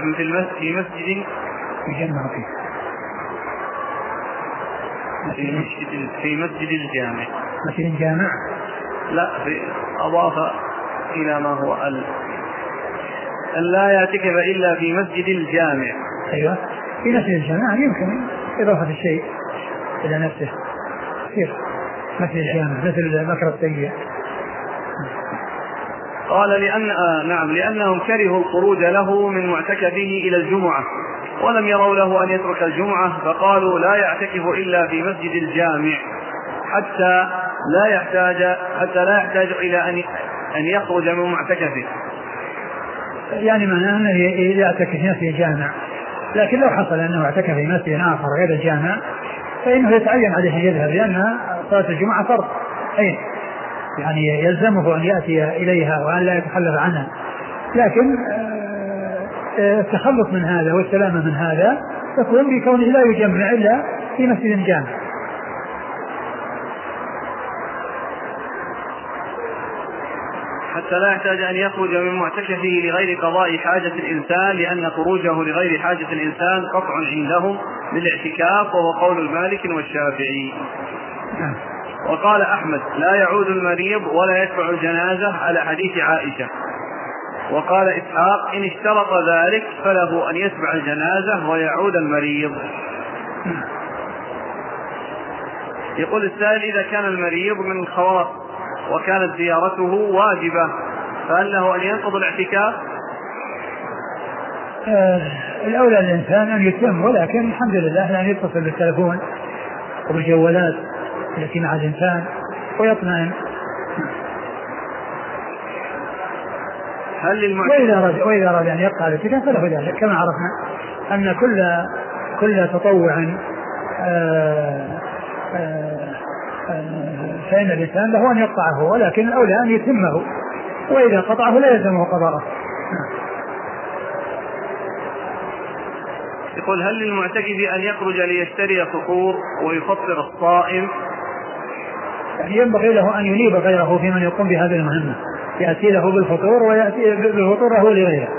يجمع فيه في مسجد الجامع. مسجد الجامع لا، أضاف إلى ما هو أن لا يعتكف إلا في مسجد الجامع. أيوة، في مسجد الجامع يمكن إضافة الشيء إلى نفسه كيف مسجد الجامع مثل مكر السيئة. قال لأنهم كرهوا الخروج له من معتكفه إلى الجمعة ولم يروا له أن يترك الجمعة، فقالوا لا يعتكف إلا في مسجد الجامع حتى لا يحتاج إلى أن يخرج من معتكفه. يعني معناه أنه يعتكف في مسجد الجامع، لكن لو حصل أنه اعتكف في مسجد آخر غير الجامع فإنه يتعين عليه أن يذهب، لأن صلاة الجمعة فرض عين، يعني يلزمه أن يأتي إليها وأن لا يتخلف عنها. لكن التخلص من هذا والسلامة من هذا تكون بكونه لا يجمع إلا في مسجد جامع. حتى لا يحتاج أن يخرج من معتكفه لغير قضاء حاجة الإنسان، لأن خروجه لغير حاجة الإنسان قطع عندهم للاعتكاف، وهو قول المالك والشافعي. وقال أحمد لا يعود المريض ولا يتبع الجنازة على حديث عائشة. وقال إسحاق إن اشترط ذلك فله أن يتبع الجنازة ويعود المريض. يقول السائل إذا كان المريض من الخواص وكانت زيارته واجبة فهل له أن ينقض الاعتكاف؟ الأولى للإنسان أن يتم، ولكن الحمد لله لأن يتصل بالتلفون وبالجوالات التي مع الإنسان ويطمئن. وإذا أراد أن يقطع الاعتكاف فله ذلك، كما عرفنا أن كل تطوع فإن الإنسان له أن يقطعه، ولكن الأولى أن يتمه، وإذا قطعه لا يلزمه قضاءه. يقول هل للمعتكف أن يخرج ليشتري فطور ويفطر الصائم؟ يعني ينبغي له أن ينيب غيره في من يقوم بهذه المهمة، يأتي له بالفطور ويأتي بالفطور له لغيره.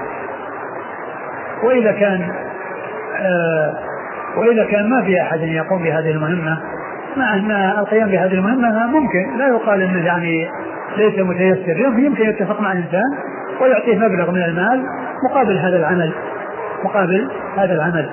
وإذا كان ما في أحد يقوم بهذه المهمة، مع أن القيام بهذه المهمة ممكن، لا يقال أنه يعني ليس متيسر، يمكن يتفق مع الإنسان ويعطيه مبلغ من المال مقابل هذا العمل.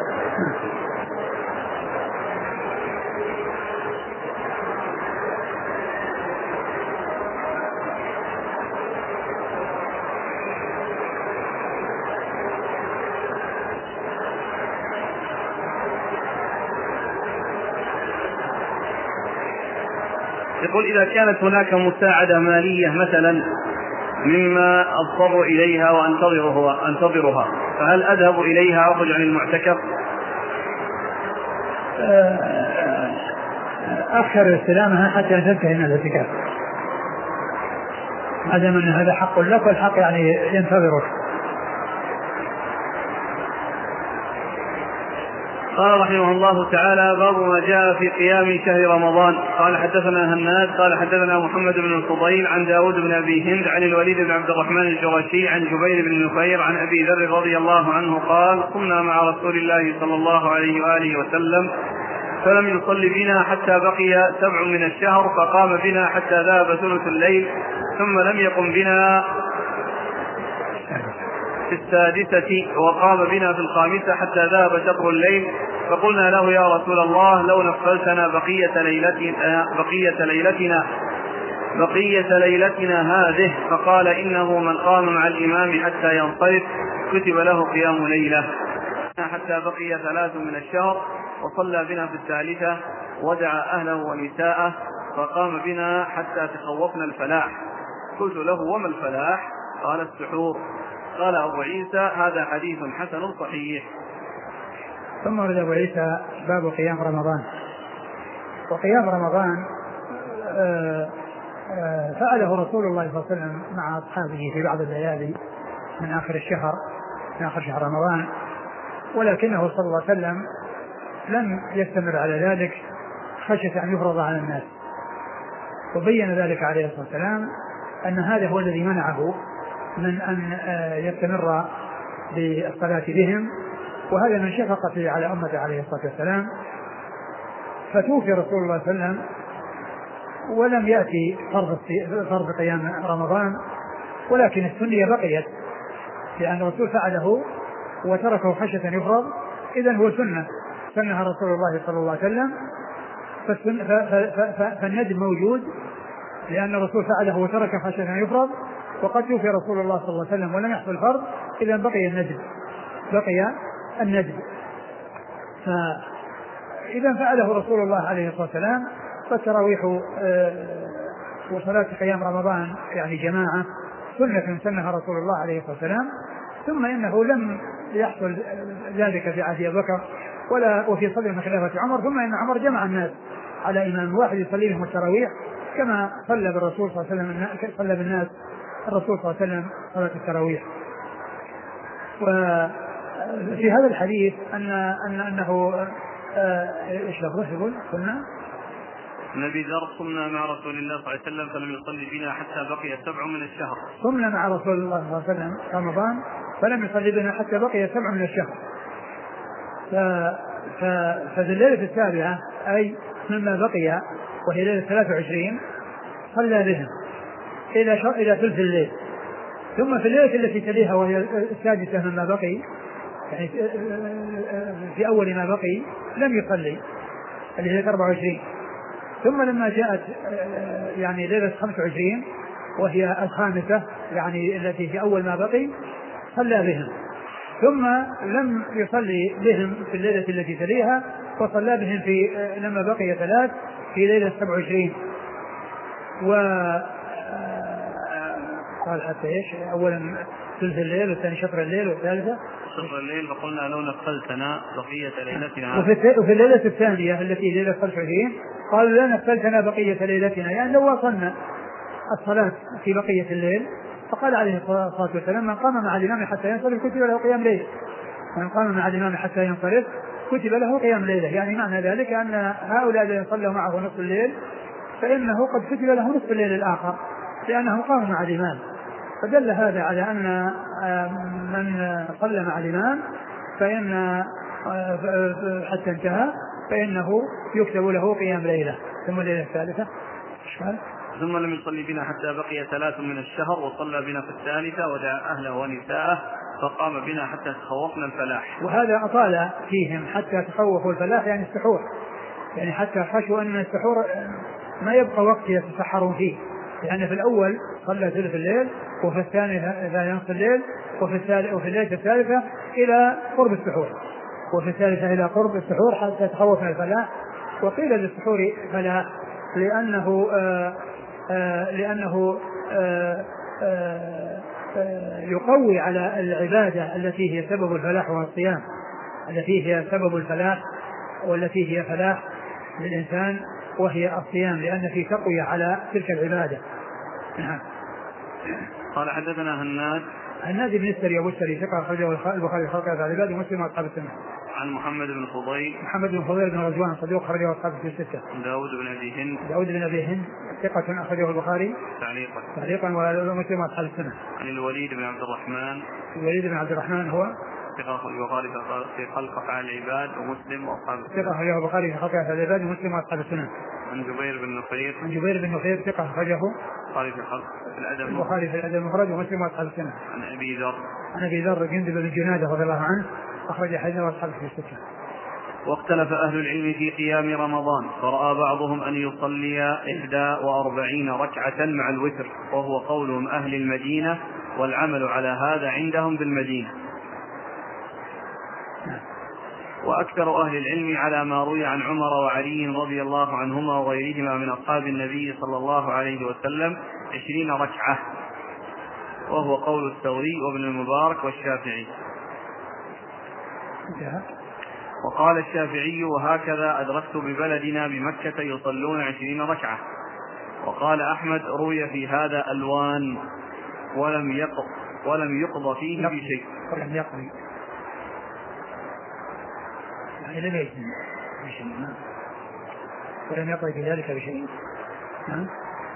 يقول إذا كانت هناك مساعدة مالية مثلا مما أضطر إليها وأنتظرها فهل أذهب إليها وأخرج عن المعتكف؟ أخر استلامها حتى تنتهي من الاعتكاف، ما دام أن هذا حق لك والحق يعني ينتظرك. قال رحمه الله تعالى باب ما جاء في قيام شهر رمضان. قال حدثنا هناد قال حدثنا محمد بن الفضيل عن داود بن أبي هند عن الوليد بن عبد الرحمن الجرشي عن جبير بن نفير عن أبي ذر رضي الله عنه قال قمنا مع رسول الله صلى الله عليه وآله وسلم فلم يصلي بنا حتى بقي 7 من الشهر، فقام بنا حتى ذهب ثلث الليل، ثم لم يقم بنا في 6 وقام بنا في 5 حتى ذهب شطر الليل، فقلنا له يا رسول الله لو نفلتنا بقية ليلتنا هذه، فقال إنه من قام مع الإمام حتى ينصرف كتب له قيام ليلة. حتى بقي 3 من الشهر وصلى بنا في 3 ودعا أهله ونساءه، فقام بنا حتى تخوفنا الفلاح. قلت له وما الفلاح؟ قال السحور. قال أبو عيسى هذا حديث حسن صحيح. ثم ورد أبو عيسى باب قيام رمضان. وقيام رمضان فعله رسول الله صلى الله عليه وسلم مع أصحابه في بعض الليالي من آخر شهر رمضان، ولكنه صلى الله عليه وسلم لم يستمر على ذلك خشية أن يفرض على الناس، وبين ذلك عليه الصلاة والسلام أن هذا هو الذي منعه من أن يستمر بالصلاة بهم، وهذا من شفقته على أمته عليه الصلاة والسلام. فتوفي رسول الله صلى الله عليه وسلم ولم يأتي فرض قيام رمضان، ولكن السنية بقيت، لأن الرسول فعله وتركه خشية يفرض، إذن هو سنها رسول الله صلى الله عليه وسلم، فالندب موجود لأن الرسول فعله وترك خشية يفرض، وقد توفي رسول الله صلى الله عليه وسلم ولم يحصل فرض، إذن بقي الندب. فإذا فعله رسول الله عليه الصلاة والسلام فالتراويح وصلاة قيام رمضان يعني جماعة سنها رسول الله عليه الصلاة والسلام. ثم إنه لم يحصل ذلك في عهد أبي بكر وفي صدر خلافة عمر، ثم إن عمر جمع الناس على إمام واحد يصلي لهم التراويح كما صلى بالرسول صلى الله عليه وسلم، صلى بالناس الرسول صلى الله عليه وسلم صلاة التراويح. وفي هذا الحديث أنه ايش لفظه يقول؟ نبي ذر صمنا مع رسول الله صلى الله عليه وسلم فلم يصلي بنا حتى بقي 7 من الشهر. صمنا مع رسول الله صلى الله عليه وسلم رمضان فلم يصلي بنا حتى بقي 7 من الشهر. ففي الليلة السابعة أي مما بقي وهي ليلة 23 صلى بهم إلى ثلث الليل. ثم في الليلة التي تليها وهي السادسة مما بقي، يعني في أول ما بقي لم يصلي اللي هي 24. ثم لما جاءت يعني ليلة 25 وهي الخامسة يعني التي في أول ما بقي صلى بهم، ثم لم يصلي بهم في الليلة التي تليها وصلى بهم في لما بقي 3 في ليلة 27. قال حتى ايش؟ اولا ثلث الليل والثاني شطر الليل والثالثة شطر الليل، فقلنا لو نفلتنا بقية ليلتنا. وفي الليلة الثانية التي ليلة 25 قالوا لا نفلتنا بقية ليلتنا، يعني لو وصلنا الصلاة في بقية الليل. فقال عليه الصلاة والسلام من قام مع الإمام حتى ينصرف كتب له قيام ليلة، من قام مع الإمام حتى ينصرف كتب له قيام ليلة. يعني معنى ذلك أن هؤلاء الذين صلوا معه نصف الليل فإنه قد كتب له نصف الليل الآخر لأنه قام مع الإمام. فدل هذا على أن من صلى مع الإمام فإن حتى انتهى فإنه يكتب له قيام ليلة. ثم الليلة الثالثة ثم لم يصلي بنا حتى بقي 3 من الشهر وصلى بنا في الثالثة ودعا أهله ونساءه فقام بنا حتى تخوفنا الفلاح. وهذا أطال فيهم حتى تخوفوا الفلاح يعني السحور، يعني حتى خشوا أن السحور ما يبقى وقت يتسحرون فيه، لأن في الأول صلى ثلث الليل وفي الثاني نصف الليل وفي الليلة الثالثة إلى قرب السحور وفي الثالثة إلى قرب السحور حتى تخوفنا الفلاح. وقيل للسحور فلاح لأنه يقوي على العبادة التي هي سبب الفلاح والصيام، التي هي سبب الفلاح والتي هي فلاح للإنسان وهي الصيام، لأن في تقوية على تلك العبادة. قال حدثنا هناد بن السري أبو السري ثقة أخرجه البخاري خلق العباد ومسلم وأصحاب السنة. عن محمد بن فضيل بن رضوان صدوق أخرجه أصحاب الستة. داود بن أبي هند ثقة أخرجه البخاري تعليقا ومسلم وأصحاب السنة. عن الوليد بن عبد الرحمن هو ثقة أخرجه البخاري في خلق أفعال العباد ومسلم وأصحاب السنة. ثقة أخرجه البخاري في خلق أفعال العباد ومسلم وأصحاب السنة. عن جبير بن نفير ثقة أخرجه البخاري في الأدب المفرد ومسلم وأصحاب السنة. عن أبي ذر جندب بن جنادة رضي الله عنه أخرج حديثه وأصحاب الستة. واختلف أهل العلم في قيام رمضان، فرأى بعضهم أن يصلي 41 ركعة مع الوتر، وهو قولهم أهل المدينة، والعمل على هذا عندهم بالمدينة. وأكثر أهل العلم على ما روي عن عمر وعلي رضي الله عنهما وغيرهما من أصحاب النبي صلى الله عليه وسلم 20 ركعة، وهو قول الثوري وابن المبارك والشافعي. وقال الشافعي وهكذا أدركت ببلدنا بمكة يصلون 20 ركعة. وقال أحمد روي في هذا ألوان ولم يقض فيه بشيء. ولم يقض في ذلك بشيء.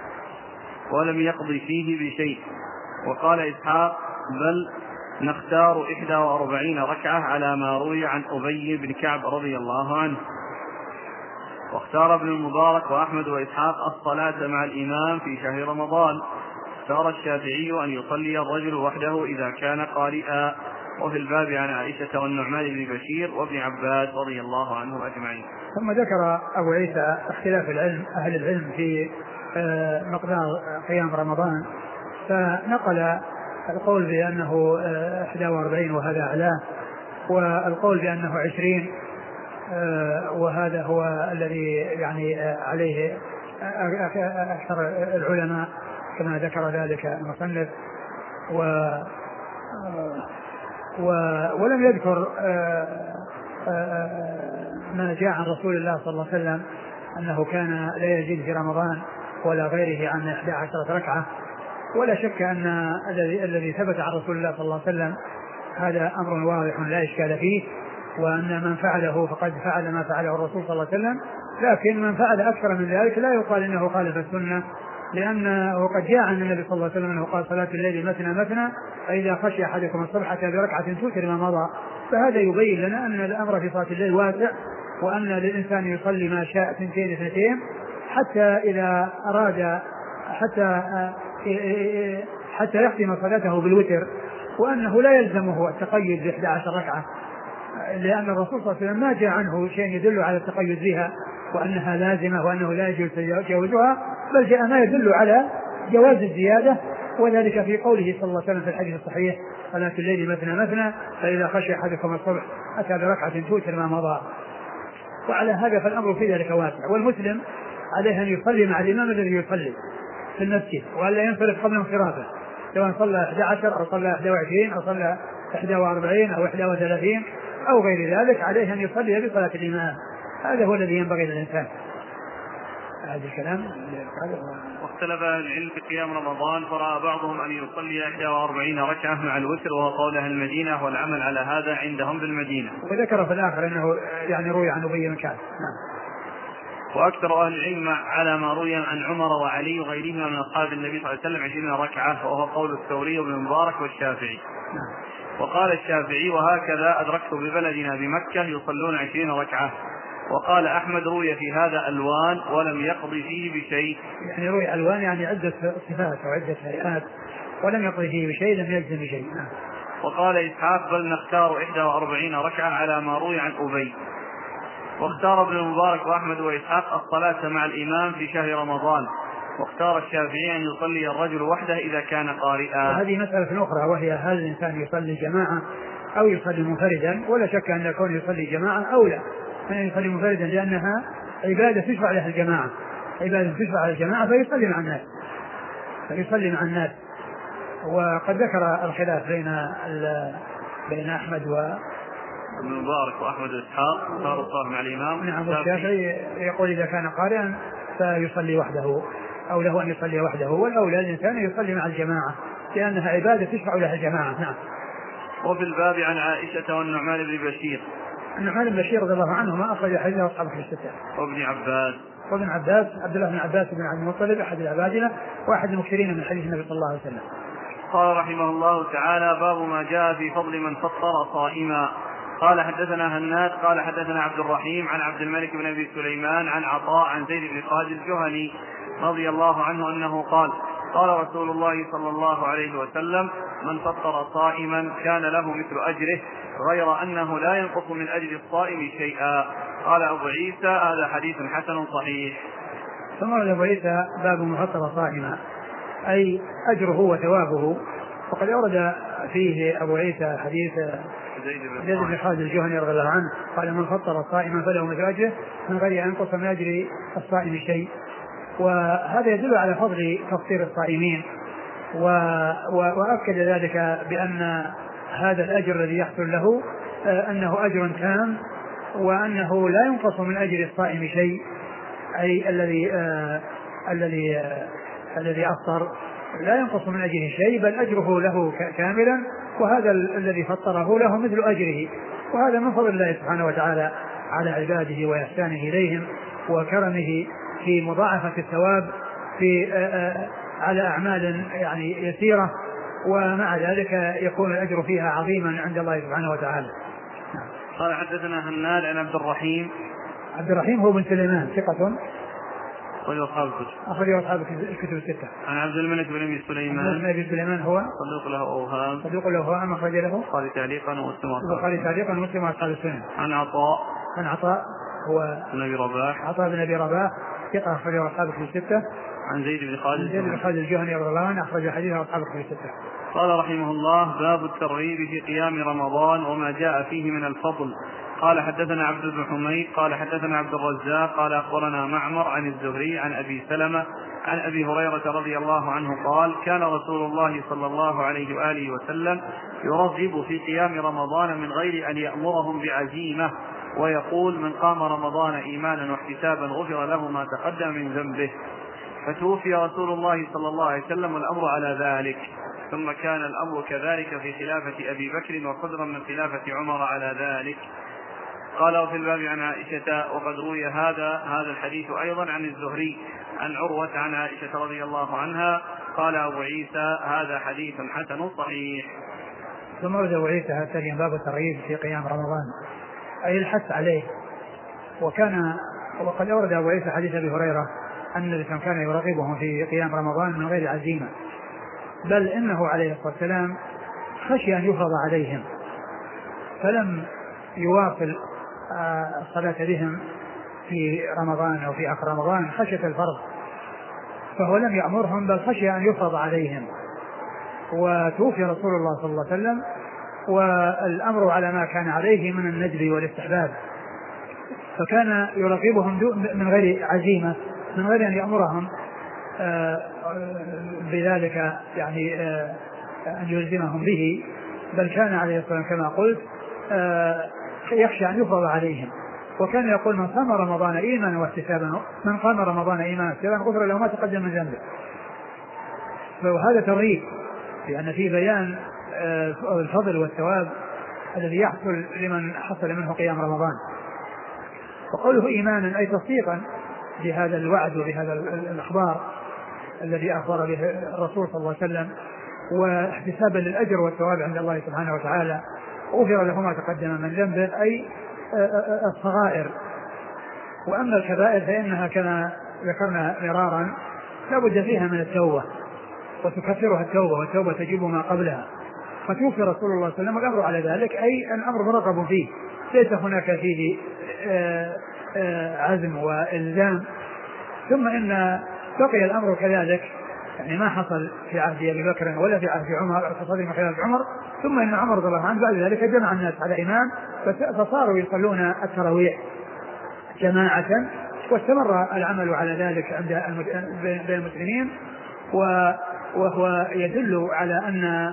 ولم يقض فيه بشيء. وقال إسحاق بل نختار 41 ركعة على ما روي عن أبي بن كعب رضي الله عنه. واختار ابن المبارك وأحمد وإسحاق الصلاة مع الإمام في شهر رمضان. اختار الشافعي أن يصلي الرجل وحده إذا كان قارئا. وفي الباب عن عائشة والنعمان بن بشير وابن عباس رضي الله عنهم أجمعين. ثم ذكر أبو عيسى اختلاف أهل العلم في مقدار قيام رمضان، فنقل القول بأنه 41 وهذا أعلاه، والقول بأنه 20 وهذا هو الذي يعني عليه أكثر العلماء كما ذكر ذلك المصنف. ولم يذكر ما جاء عن رسول الله صلى الله عليه وسلم أنه كان لا يزيد في رمضان ولا غيره عن 11 ركعة. ولا شك أن الذي ثبت عن رسول الله صلى الله عليه وسلم هذا أمر واضح لا إشكال فيه، وأن من فعله فقد فعل ما فعله الرسول صلى الله عليه وسلم. لكن من فعل أكثر من ذلك لا يقال إنه خالف السنة، لأنه قد جاء عن النبي صلى الله عليه وسلم أنه قال صلاة الليل مثنى مثنى فإذا خشي أحدكم الصبح أتى بركعة توتر ما مضى. فهذا يبين لنا أن الأمر في صلاة الليل واسع، وأن للإنسان يصلي ما شاء 2 حتى إذا أراد حتى يختم صلاته بالوتر، وأنه لا يلزمه التقيد ب11 ركعة، لأن الرسول صلى الله عليه وسلم ما جاء عنه شيء يدل على التقيد بها وأنها لازمة وأنه لا يجوز تجاوزها، بل جاء ما يدل على جواز الزيادة، وذلك في قوله صلى الله عليه وسلم في الحديث الصحيح صلاة الليل مثنى مثنى فإذا خشي أحدكم الصبح أتى بركعة توتر ما مضى. وعلى هذا فالأمر في ذلك واسع، والمسلم عليه أن يصلي مع الإمام الذي يصلي في المسجد، وألا ينصرف قبل انصرافه، سواء صلى 11 أو صلى 21 أو صلى 41 أو 31 أو غير ذلك، عليه أن يصلي بصلاة الإمام. هذا هو الذي ينبغي للإنسان. هذا الكلام. واختلف العلم في قيام رمضان، فرأى بعضهم أن يصلي 41 ركعة مع الوتر وهو قول أهل المدينة، والعمل على هذا عندهم بالمدينة. وذكر في الآخر أنه يعني روي عن أبي بن كعب. وأكثر أهل العلم على ما روي عن عمر وعلي وغيرهما من أصحاب النبي صلى الله عليه وسلم 20 ركعة، وهو قول الثوري وابن المبارك والشافعي. وقال الشافعي وهكذا أدركت ببلدنا بمكة يصلون 20 ركعة. وقال أحمد روي في هذا ألوان ولم يقضي فيه بشيء. يعني روي ألوان يعني عدة صفات أو عدة هيئات، ولم يقضي فيه بشيء، لم يجزم بشيء. وقال إسحاق بل نختار 41 ركعة على ما روي عن أبي. واختار ابن المبارك وأحمد وإسحاق الصلاة مع الإمام في شهر رمضان. واختار الشافعي أن يصلي الرجل وحده إذا كان قارئا. وهذه مسألة أخرى، وهي هل الإنسان يصلي جماعة أو يصلي منفردا؟ ولا شك أن يكون يصلي جماعة أولى من يصلي منفردا، لأنها عبادة تشفع لها الجماعة، عبادة تشفع لها الجماعة، فيصلي مع الناس. وقد ذكر الخلاف بين أحمد ابن المبارك وأحمد وإسحاق اختاروا الصلاة مع الإمام. نعم. الشافعي يقول إذا كان قارئا فيصلي وحده أو له أن يصلي وحده، والأولى الإنسان يصلي مع الجماعة لأنها عبادة تشفع لها الجماعة. نعم. وفي الباب عن عائشة والنعمان بن بشير. النعمان بن بشير رضي الله عنهما أخرج حديثه أصحاب الستة. وابن عباس عبد الله بن عباس بن عبد المطلب أحد العبادلة وأحد المكثرين من حديث النبي صلى الله عليه وسلم. قال رحمه الله تعالى باب ما جاء في فضل من فطر صائما. قال حدثنا هناد قال حدثنا عبد الرحيم عن عبد الملك بن أبي سليمان عن عطاء عن زيد بن خالد الجهني رضي الله عنه أنه قال قال رسول الله صلى الله عليه وسلم من فطر صائما كان له مثل أجره غير أنه لا ينقص من أجر الصائم شيئا. قال أبو عيسى هذا حديث حسن صحيح. ثم قال أبو عيسى باب من فطر صائما أي أجره وثوابه. وقد أورد فيه أبو عيسى حديث زيد بن خالد الجهني رضي الله عنه قال من فطر صائما فله مثل أجره من غير أن ينقص من أجر الصائم شيء. وهذا يدل على فضل تفطير الصائمين، وأكد ذلك بأن هذا الأجر الذي يحصل له أنه أجر تام، وأنه لا ينقص من أجر الصائم شيء، أي الذي أفطر لا ينقص من أجره شيء، بل أجره له كاملا، وهذا الذي فطره له مثل أجره. وهذا من فضل الله سبحانه وتعالى على عباده وإحسانه إليهم وكرمه في مضاعفة الثواب على أعمال يعني يسيرة، ومع ذلك يكون الأجر فيها عظيما عند الله سبحانه وتعالى. قال حدثنا هناد عن عبد الرحيم. عبد الرحيم هو بن سليمان ثقة أخرج أصحاب الكتب الستة. عن عبد الملك بن أبي سليمان. عبد الملك بن سليمان هو صدوق له أوهام. أخرج له البخاري تعليقا ومسلم وأصحاب السنن. عن عطاء هو بن أبي رباح. عطاء بن أبي رباح ثقة أخرج أصحاب الكتب الستة. عن زيد بن خالد الجهني رضي الله عنه أخرج حديثه أصحاب الكتب الستة. قال رحمه الله: باب الترغيب في قيام رمضان وما جاء فيه من الفضل. قال حدثنا عبد بن حميد قال حدثنا عبد الرزاق قال أخبرنا معمر عن الزهري عن أبي سلمة عن أبي هريرة رضي الله عنه قال: كان رسول الله صلى الله عليه وآله وسلم يرغب في قيام رمضان من غير أن يأمرهم بعزيمة، ويقول: من قام رمضان إيمانا واحتسابا غفر له ما تقدم من ذنبه. فتوفي رسول الله صلى الله عليه وسلم والأمر على ذلك، ثم كان الأمر كذلك في خلافة أبي بكر وصدرا من خلافة عمر على ذلك. قال: وفي الباب عن عائشة وقد روي هذا الحديث أيضا عن الزهري عن عروة عن عائشة رضي الله عنها. قال أبو عيسى: هذا حديث حسن صحيح. ثم ورد أبو عيسى هذا باب الترغيب في قيام رمضان أي الحث عليه. وقد أورد أبو عيسى حديث أبي هريرة أن النبي كان يرغبهم في قيام رمضان من غير عزيمة، بل إنه عليه الصلاة والسلام خشي أن يفرض عليهم فلم يواصل الصلاة بهم في رمضان أو في آخر رمضان خشية الفرض، فهو لم يأمرهم بل خشي أن يفرض عليهم. وتوفي رسول الله صلى الله عليه وسلم والأمر على ما كان عليه من الندب والاستحباب، فكان يرغبهم من غير عزيمة، من غير أن يأمرهم بذلك يعني أن يلزمهم به، بل كان عليه الصلاة والسلام كما قلت يخشى أن يفرض عليهم. وكان يقول: من قام رمضان إيمانا واحتسابا غفر له ما تقدم من ذنبه. فهذا ترغيب لأن في بيان الفضل والثواب الذي يحصل لمن حصل منه قيام رمضان. وقوله إيمانا أي تصديقا بهذا الوعد وبهذا الإخبار الذي أخبر به الرسول صلى الله عليه وسلم، واحتسابا للأجر والثواب عند الله سبحانه وتعالى. غفر له ما تقدم من ذنبه أي الصغائر. وأما الكبائر فإنها كما ذكرنا مرارا لا بد فيها من التوبة، وتكفرها التوبة، والتوبة تجيب ما قبلها. فتوفي رسول الله صلى الله عليه وسلم والأمر على ذلك أي الأمر مرغب فيه، ليس هناك فيه عزم وإلزام. ثم إن بقي الأمر كذلك، يعني ما حصل في عهد أبي بكر ولا في عهد عمر فصدر من خلافة عمر. ثم إن عمر رضي الله عنه بعد ذلك جمع الناس على إمام فصاروا يصلون التراويح جماعة، واستمر العمل على ذلك عند بين المسلمين. وهو يدل على أن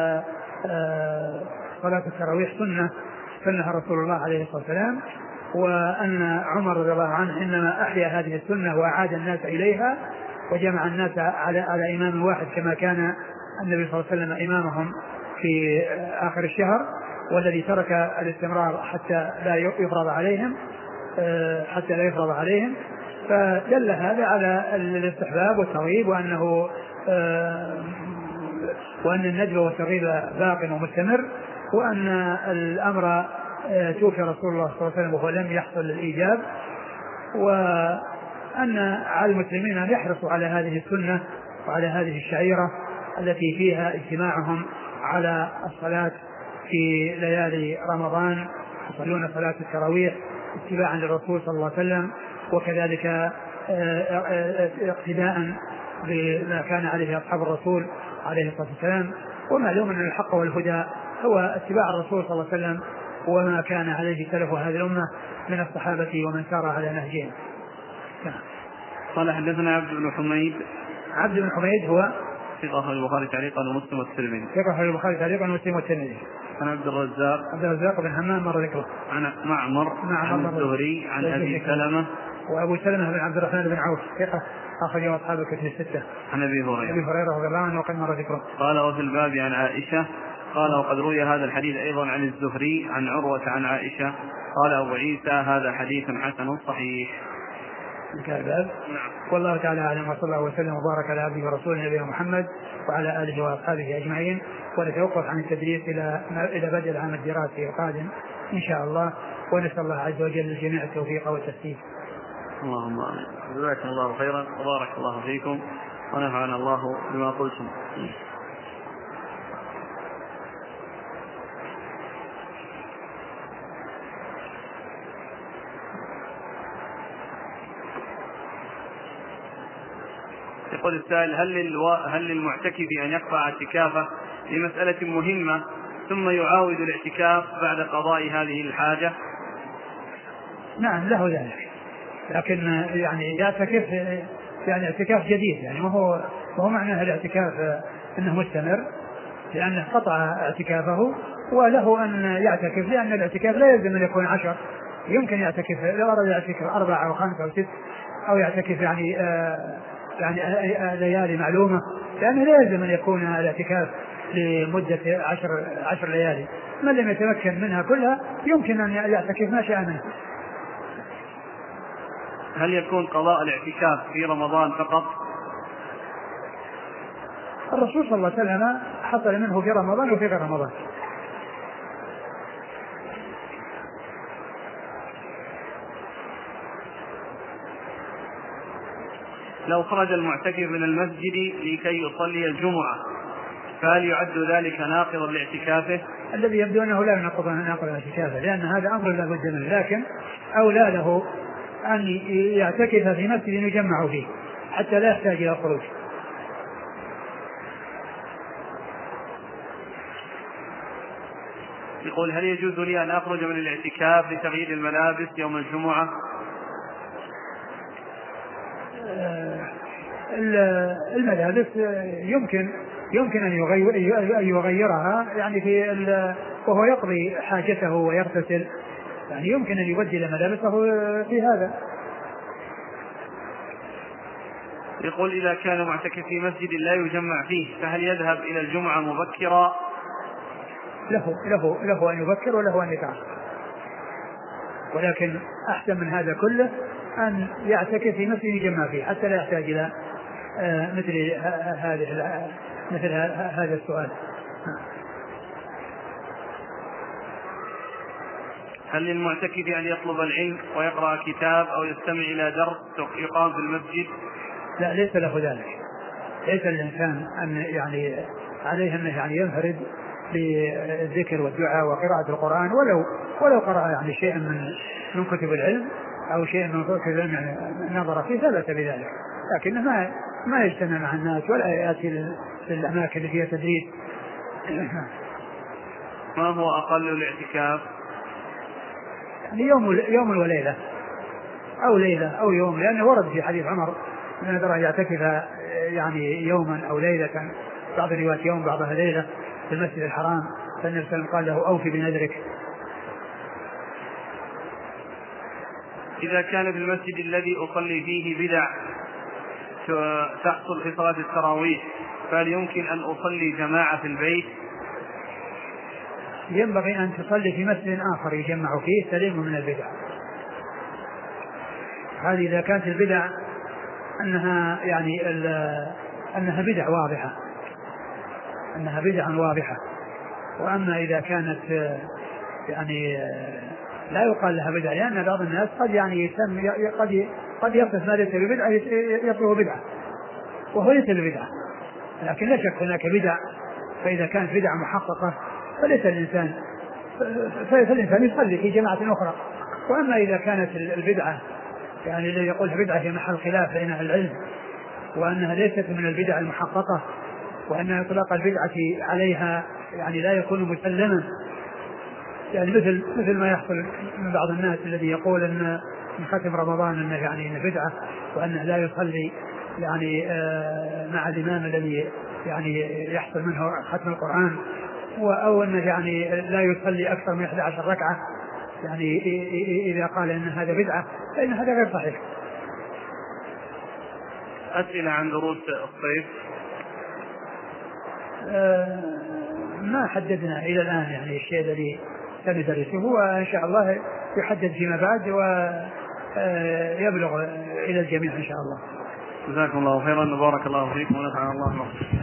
صلاة التراويح سنة رسول الله عليه الصلاة والسلام، وأن عمر رضي الله عنه إنما أحيا هذه السنة وأعاد الناس إليها وجمع الناس على إمام واحد، كما كان النبي صلى الله عليه وسلم إمامهم في آخر الشهر، والذي ترك الاستمرار حتى لا يفرض عليهم. فدل هذا على الاستحباب والترغيب، وأن الندب والترغيب باق ومستمر، وأن الأمر توفي رسول الله صلى الله عليه وسلم وهو لم يحصل الإيجاب، وأن على المسلمين أن يحرصوا على هذه السنة وعلى هذه الشعيرة التي فيها اجتماعهم على الصلاة في ليالي رمضان، يصلون صلاة التراويح اتباعا للرسول صلى الله عليه وسلم، وكذلك اقتداء بما كان عليه أصحاب الرسول عليه الصلاة والسلام. ومعلوم أن الحق والهدى هو اتباع الرسول صلى الله عليه وسلم وما كان عليه سلف هذه الأمة من الصحابة ومن سار على نهجهم. قال: حدثنا عبد بن حميد هو ثقة البخاري تعليقا ومسلم والترمذي. عن عبد الرزاق بن همام مر ذكره. عن معمر عن الزهري عن أبي سلمة وأبو سلمة بن عبد الرحمن بن عوف ثقة أخرجه أصحاب الكتب الستة. عن أبي هريرة رضي الله عنه وقد مر ذكره. قال: وفي الباب عن عائشة. قال: وقد روي هذا الحديث أيضا عن الزهري عن عروة عن عائشة. قال أبو عيسى: هذا حديث حسن صحيح. انتهى الباب. والله تعالى أعلم، وصلى الله وسلم وبارك على عبده ورسوله نبينا محمد وعلى آله وأصحابه أجمعين. ونتوقف عن التدريس إلى بدء العام الدراسي القادم إن شاء الله، ونسأل الله عز وجل للجميع التوفيق والتسديد. اللهم آمين. جزاكم الله خيرا وبارك الله فيكم ونفعنا الله بما قلتم. يقول السائل: هل للمعتكف أن يقطع اعتكافه لمسألة مهمة ثم يعاود الاعتكاف بعد قضاء هذه الحاجة؟ نعم له ذلك، لكن يعني يعتكف يعني اعتكاف جديد، يعني ما هو معنى الاعتكاف انه مستمر، لأنه قطع اعتكافه وله أن يعتكف، لأن الاعتكاف لا يلزم أن يكون 10، يمكن يعتكف لو أراد يعتكف 4 أو 5 أو 6 أو يعتكف يعني ليالي معلومة، لأنه لا يلزم أن يكون الاعتكاف لمدة 10 ليالي. من لم يتمكن منها كلها يمكن أن يعتكف ما شاء منه. هل يكون قضاء الاعتكاف في رمضان فقط؟ الرسول صلى الله عليه وسلم حصل منه في رمضان وفي غير رمضان. لو خرج المعتكف من المسجد لكي يصلي الجمعة فهل يعد ذلك ناقضا لاعتكافه؟ الذي يبدو أنه لا يناقض اعتكافه، لأن هذا أمر لا بد منه، لكن أولى له أن يعتكف في مسجد يجمع فيه حتى لا يحتاج إلى خروج. يقول: هل يجوز لي أن أخرج من الاعتكاف لتغيير الملابس يوم الجمعة؟ الملابس يمكن أن يغيرها يعني وهو يقضي حاجته ويغتسل، يعني يمكن أن يبدل ملابسه في هذا. يقول: إذا كان معتكف في مسجد لا يجمع فيه فهل يذهب إلى الجمعة مبكرا؟ له أن يبكر وله أن يتأخر، ولكن أحسن من هذا كله أن يعتكف في مسجد يجمع فيه حتى لا يحتاج إلى مثل هذا السؤال. هل للمعتكف أن يطلب العلم ويقرأ كتاب أو يستمع إلى درس يقام في المسجد؟ لا، ليس له ذلك. ليس الإنسان أن يعني عليه أنه يعني ينفرد بالذكر والدعاء وقراءة القرآن، ولو قرأ يعني شيئا من كتب العلم أو شيئا من كتب العلم يعني نظر فيه ثبت بذلك، لكنه ما يجتمع مع الناس ولا يأتي للأماكن اللي فيها تدريس. ما هو أقل الاعتكاف؟ يعني يوم وليلة أو ليلة أو يوم، لأنه ورد في حديث عمر من نذر أن يعتكف يعني يوما أو ليلة، بعض الروايات يوم بعضها ليلة في المسجد الحرام، فالنبي صلى الله عليه وسلم قال له: أوفي بنذرك. إذا كان في المسجد الذي أصلي فيه بدع تحصل في صلاة التراويح فهل يمكن أن أصلي جماعة في البيت؟ ينبغي أن تصلي في مسجد آخر يجمع فيه سليم من البدع. هذه إذا كانت البدع أنها بدع واضحة، أنها بدعا واضحة. وأما إذا كانت يعني لا يقال لها بدعة، لأن بعض الناس قد يعني قد يصف ما ليس ببدعة يصفه بدعة وهو ليس ببدعة، لكن لا شك هناك بدع. فإذا كانت بدعة محققة فالإنسان يصلي في جماعة أخرى. وأما إذا كانت البدعة يعني الذي يقول بدعة في محل خلاف بين أهل العلم، وأنها ليست من البدع المحققة، وأن إطلاق البدعة عليها يعني لا يكون مسلما، يعني مثل ما يحصل من بعض الناس الذي يقول أن من ختم رمضان أنه يعني بدعة، وأنه لا يصلي يعني مع الإمام الذي يعني يحصل منه ختم القرآن، أو أنه يعني لا يصلي أكثر من 11 ركعة. يعني إذا قال أن هذا بدعة فإن هذا غير صحيح. أسئلة عن دروس الصيف. ما حددنا إلى الآن يعني الشيء الذي سندرسه، وإن شاء الله يحدد فيما بعد يبلغ إلى الجميع إن شاء الله. جزاكم الله خيرا وبارك الله فيكم ونفعنا الله.